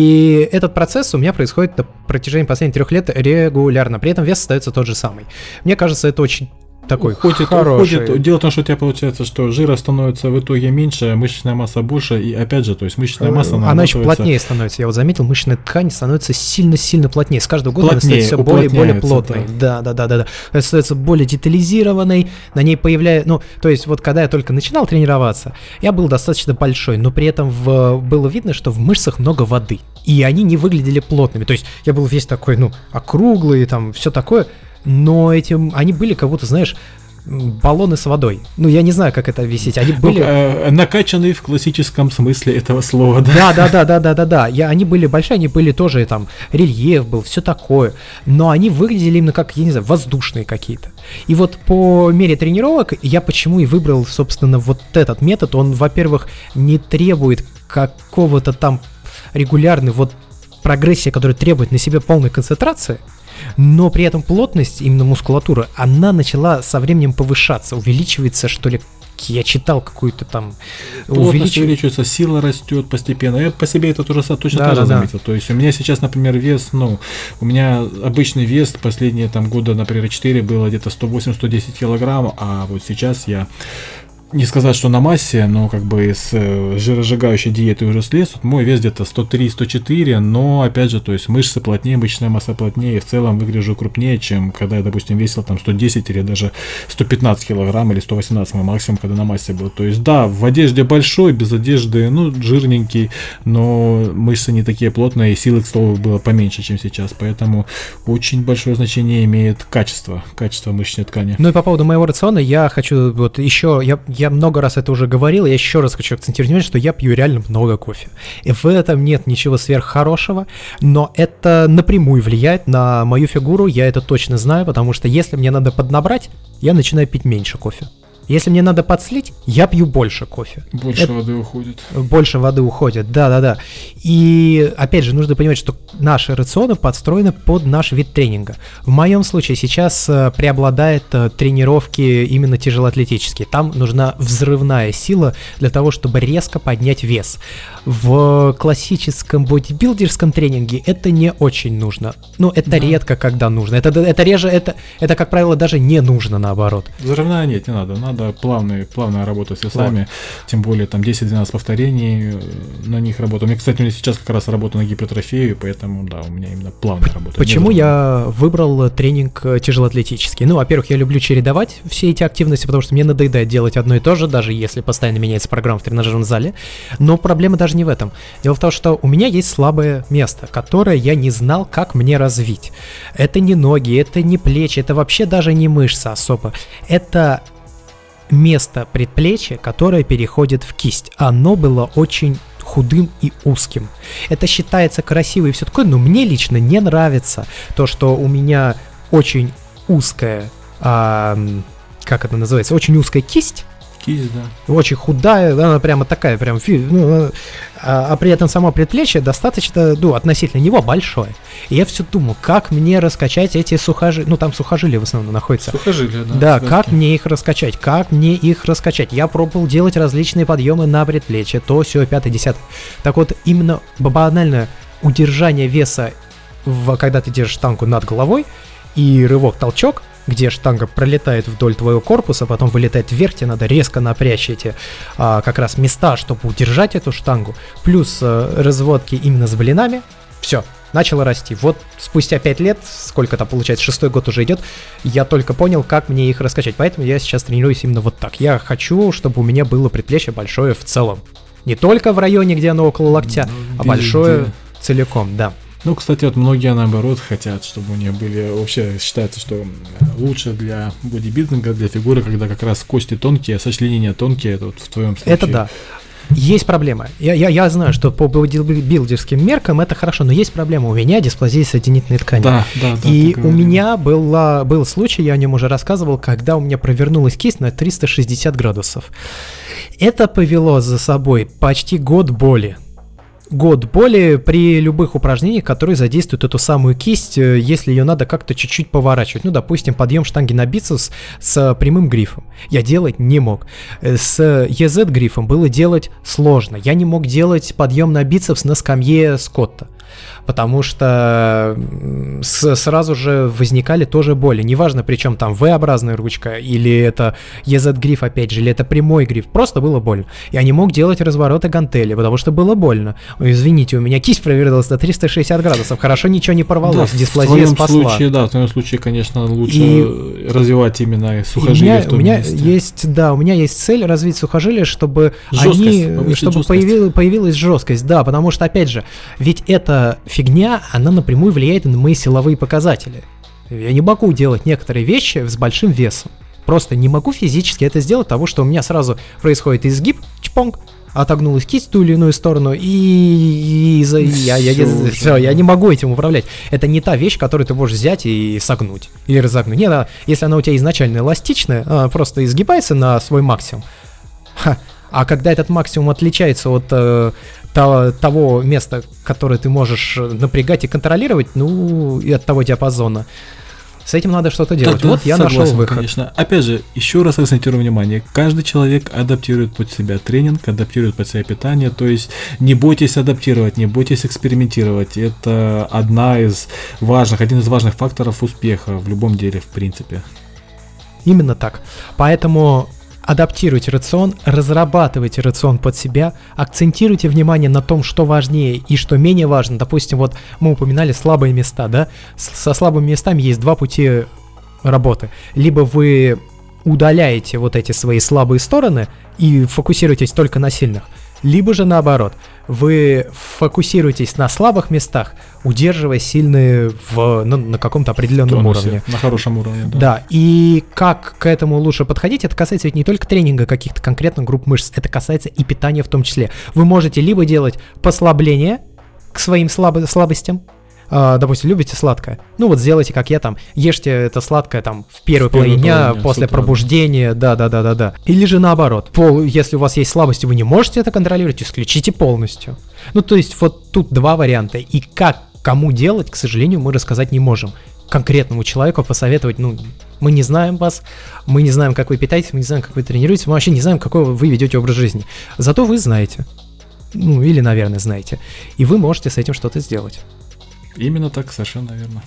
И этот процесс у меня происходит на протяжении последних 3 лет регулярно. При этом вес остается тот же самый. Мне кажется, это очень такой хороший. Уходит. Дело в том, что у тебя получается, что жира становится в итоге меньше, мышечная масса больше, и опять же, то есть мышечная масса она еще плотнее становится. Я вот заметил, мышечная ткань становится сильно-сильно плотнее. С каждого года она становится все более и более плотной. Да. Она становится более детализированной, на ней появляется... Ну, то есть вот когда я только начинал тренироваться, я был достаточно большой, но при этом было видно, что в мышцах много воды, и они не выглядели плотными. То есть я был весь такой, округлый, там, все такое, но они были как будто, знаешь, баллоны с водой. Ну, я не знаю, как это объяснить. Они были... накачанные в классическом смысле этого слова, да? Да. Они были большие, они были тоже, там, рельеф был, все такое. Но они выглядели именно как, я не знаю, воздушные какие-то. И вот по мере тренировок я почему и выбрал, собственно, вот этот метод. Он, во-первых, не требует какого-то там регулярной прогрессии, которая требует на себе полной концентрации, но при этом плотность, именно мускулатура, она начала со временем повышаться, увеличивается, что ли. Я читал какую-то там... Плотность увеличивается, сила растет постепенно. Я по себе это тоже точно так же заметил. То есть у меня сейчас, например, вес, у меня обычный вес последние там года, например, 4 было где-то 108-110 килограмм, а вот сейчас я... Не сказать, что на массе, но как бы с жиросжигающей диеты уже слез. Мой вес где-то 103-104, но опять же, то есть мышцы плотнее, мышечная масса плотнее, и в целом выгляжу крупнее, чем когда я, допустим, весил там 110 или даже 115 килограмм или 118 мой максимум, когда на массе был. То есть да, в одежде большой, без одежды, жирненький, но мышцы не такие плотные, и силы, к слову, было поменьше, чем сейчас. Поэтому очень большое значение имеет качество мышечной ткани. Ну и по поводу моего рациона я хочу я много раз это уже говорил, я еще раз хочу акцентировать внимание, что я пью реально много кофе. И в этом нет ничего сверххорошего, но это напрямую влияет на мою фигуру, я это точно знаю, потому что если мне надо поднабрать, я начинаю пить меньше кофе. Если мне надо подслить, я пью больше кофе. Больше воды уходит. Больше воды уходит, да. И, опять же, нужно понимать, что наши рационы подстроены под наш вид тренинга. В моем случае сейчас преобладает тренировки именно тяжелоатлетические. Там нужна взрывная сила для того, чтобы резко поднять вес. В классическом бодибилдерском тренинге это не очень нужно. Ну, это редко, когда нужно. Это реже, это, как правило, даже не нужно, наоборот. Взрывная нет, не надо. Надо плавная работа с весами. Тем более там 10-12 повторений на них работаю. У меня, кстати, сейчас как раз работа на гипертрофию, поэтому, да, у меня именно плавная работа. Почему я выбрал тренинг тяжелоатлетический? Ну, во-первых, я люблю чередовать все эти активности, потому что мне надоедает делать одно и то же, даже если постоянно меняется программа в тренажерном зале. Но проблема даже не в этом. Дело в том, что у меня есть слабое место, которое я не знал, как мне развить. Это не ноги, это не плечи, это вообще даже не мышца особо. Это место предплечья, которое переходит в кисть. Оно было очень худым и узким. Это считается красиво и все такое, но мне лично не нравится то, что у меня очень узкая, как это называется, очень узкая кисть. Кисть, да. Очень худая, она прямо такая, прям, а при этом само предплечье достаточно, относительно него большое. И я все думал, как мне раскачать эти сухожилия, там сухожилия в основном находятся. Сухожилия, да. Да, как мне их раскачать, Я пробовал делать различные подъемы на предплечье, то, сё, 5-10. Так вот, именно банальное удержание веса, когда ты держишь штангу над головой, и рывок-толчок, где штанга пролетает вдоль твоего корпуса, потом вылетает вверх, тебе надо резко напрячь эти как раз места, чтобы удержать эту штангу, плюс разводки именно с блинами, все, начало расти. Вот спустя 5 лет, сколько там получается, 6-й год уже идет, я только понял, как мне их раскачать, поэтому я сейчас тренируюсь именно вот так. Я хочу, чтобы у меня было предплечье большое в целом. Не только в районе, где оно около локтя, а большое целиком, да. Ну, кстати, вот многие, наоборот, хотят, чтобы у них были... Вообще считается, что лучше для бодибилдинга, для фигуры, когда как раз кости тонкие, сочленения тонкие, это вот в твоем случае. Это да. Есть проблема. Я знаю, что по бодибилдерским меркам это хорошо, но есть проблема. У меня дисплазия соединительной ткани. Да. И у меня был случай, я о нем уже рассказывал, когда у меня провернулась кисть на 360 градусов. Это повело за собой почти год боли. При любых упражнениях, которые задействуют эту самую кисть, если ее надо как-то чуть-чуть поворачивать. Ну, допустим, подъем штанги на бицепс с прямым грифом. Я делать не мог. С EZ-грифом было делать сложно. Я не мог делать подъем на бицепс на скамье Скотта, потому что сразу же возникали тоже боли. Неважно, причем там V-образная ручка, или это EZ-гриф, опять же, или это прямой гриф. Просто было больно. Я не мог делать развороты гантели, потому что было больно. Извините, у меня кисть проверилась на 360 градусов. Хорошо, ничего не порвалось. Да, дисплазия спасла. В твоем случае, конечно, лучше развивать именно сухожилия в том месте. У меня есть цель развить сухожилия, чтобы появилась жесткость. Да, потому что, опять же, ведь эта фигня, она напрямую влияет на мои силовые показатели. Я не могу делать некоторые вещи с большим весом. Просто не могу физически это сделать, потому что у меня сразу происходит изгиб, чпонг, отогнулась кисть в ту или иную сторону, я не могу этим управлять. Это не та вещь, которую ты можешь взять и согнуть или разогнуть. Нет, если она у тебя изначально эластичная, она просто изгибается на свой максимум. А когда этот максимум отличается от того места, которое ты можешь напрягать и контролировать, и от того диапазона, с этим надо что-то делать. Да, я нашел выход. Конечно. Опять же, еще раз акцентирую внимание, каждый человек адаптирует под себя тренинг, адаптирует под себя питание, то есть не бойтесь адаптировать, не бойтесь экспериментировать. Это один из важных факторов успеха в любом деле, в принципе. Именно так. Поэтому адаптируйте рацион, разрабатывайте рацион под себя, акцентируйте внимание на том, что важнее и что менее важно. Допустим, вот мы упоминали слабые места, да? Со слабыми местами есть два пути работы. Либо вы удаляете вот эти свои слабые стороны и фокусируетесь только на сильных, либо же наоборот, вы фокусируетесь на слабых местах, удерживая сильные на каком-то определенном уровне. На хорошем уровне, да. Да, и как к этому лучше подходить, это касается ведь не только тренинга каких-то конкретных групп мышц, это касается и питания в том числе. Вы можете либо делать послабление к своим слабостям, допустим, любите сладкое, ну вот сделайте, как я там, ешьте это сладкое там в первой половине дня, после пробуждения, да. Или же наоборот, если у вас есть слабости, вы не можете это контролировать, исключите полностью. Ну то есть вот тут два варианта, и как, кому делать, к сожалению, мы рассказать не можем. Конкретному человеку посоветовать, ну, мы не знаем вас, мы не знаем, как вы питаетесь, мы не знаем, как вы тренируетесь, мы вообще не знаем, какой вы ведете образ жизни. Зато вы знаете, ну или, наверное, знаете, и вы можете с этим что-то сделать. Именно так, совершенно верно.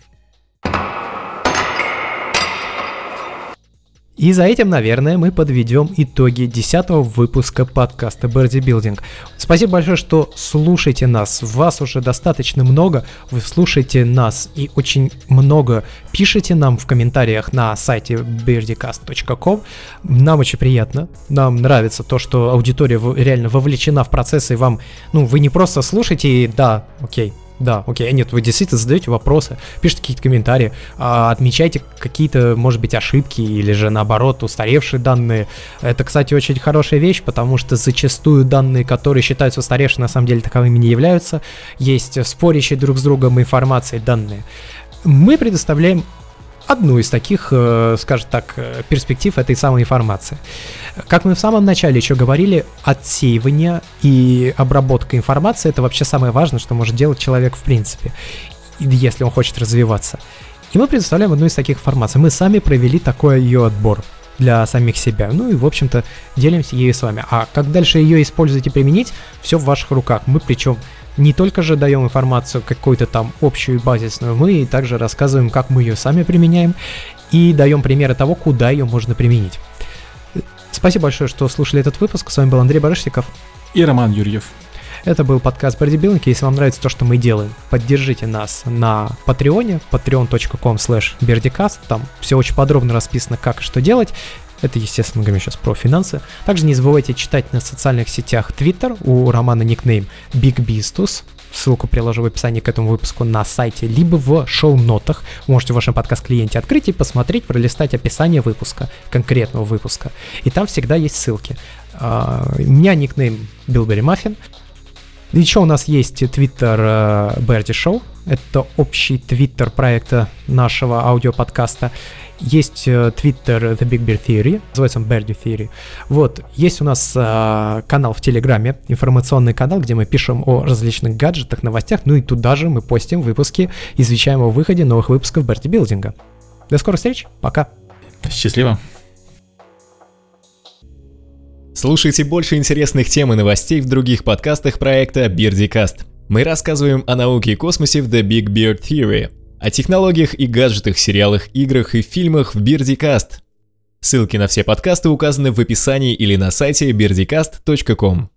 И за этим, наверное, мы подведем итоги 10-го выпуска подкаста Birdie Building. Спасибо большое, что слушаете нас. Вас уже достаточно много. Вы слушаете нас и очень много пишите нам в комментариях на сайте birdiecast.com. Нам очень приятно. Нам нравится то, что аудитория реально вовлечена в процесс, и вам, ну, вы не просто слушаете и да, окей. Да, окей, нет, вы действительно задаете вопросы, пишите какие-то комментарии, отмечайте какие-то, может быть, ошибки или же, наоборот, устаревшие данные. Это, кстати, очень хорошая вещь, потому что зачастую данные, которые считаются устаревшими, на самом деле таковыми не являются. Есть спорящие друг с другом информации, данные. Мы предоставляем одну из таких, скажем так, перспектив этой самой информации. Как мы в самом начале еще говорили, отсеивание и обработка информации — это вообще самое важное, что может делать человек в принципе, если он хочет развиваться. И мы предоставляем одну из таких информаций. Мы сами провели такой ее отбор для самих себя. Ну и, в общем-то, делимся ею с вами. А как дальше ее использовать и применить, все в ваших руках. Мы причем не только же даем информацию какую-то там общую и базисную, мы также рассказываем, как мы ее сами применяем, и даем примеры того, куда ее можно применить. Спасибо большое, что слушали этот выпуск. С вами был Андрей Барышников и Роман Юрьев. Это был подкаст Birdie Building. Если вам нравится то, что мы делаем, поддержите нас на Патреоне, patreon.com/birdiecast. Там все очень подробно расписано, как и что делать. Это, естественно, мы говорим сейчас про финансы. Также не забывайте читать на социальных сетях Twitter. У Романа никнейм BigBistus. Ссылку приложу в описании к этому выпуску на сайте, либо в шоу-нотах. Можете в вашем подкаст-клиенте открыть и посмотреть, пролистать описание выпуска, конкретного выпуска. И там всегда есть ссылки. У меня никнейм Билбери Маффин. Еще у нас есть твиттер Birdie Show. Это общий твиттер проекта нашего аудиоподкаста. Есть твиттер The Big Bear Theory, называется он Birdie Theory. Вот, есть у нас канал в Телеграме, информационный канал, где мы пишем о различных гаджетах, новостях, ну и туда же мы постим выпуски, извещаем о выходе новых выпусков Birdie Building. До скорых встреч, пока. Счастливо. Слушайте больше интересных тем и новостей в других подкастах проекта BirdieCast. Мы рассказываем о науке и космосе в The Big Bear Theory, о технологиях и гаджетах, сериалах, играх и фильмах в BirdieCast. Ссылки на все подкасты указаны в описании или на сайте birdiecast.com.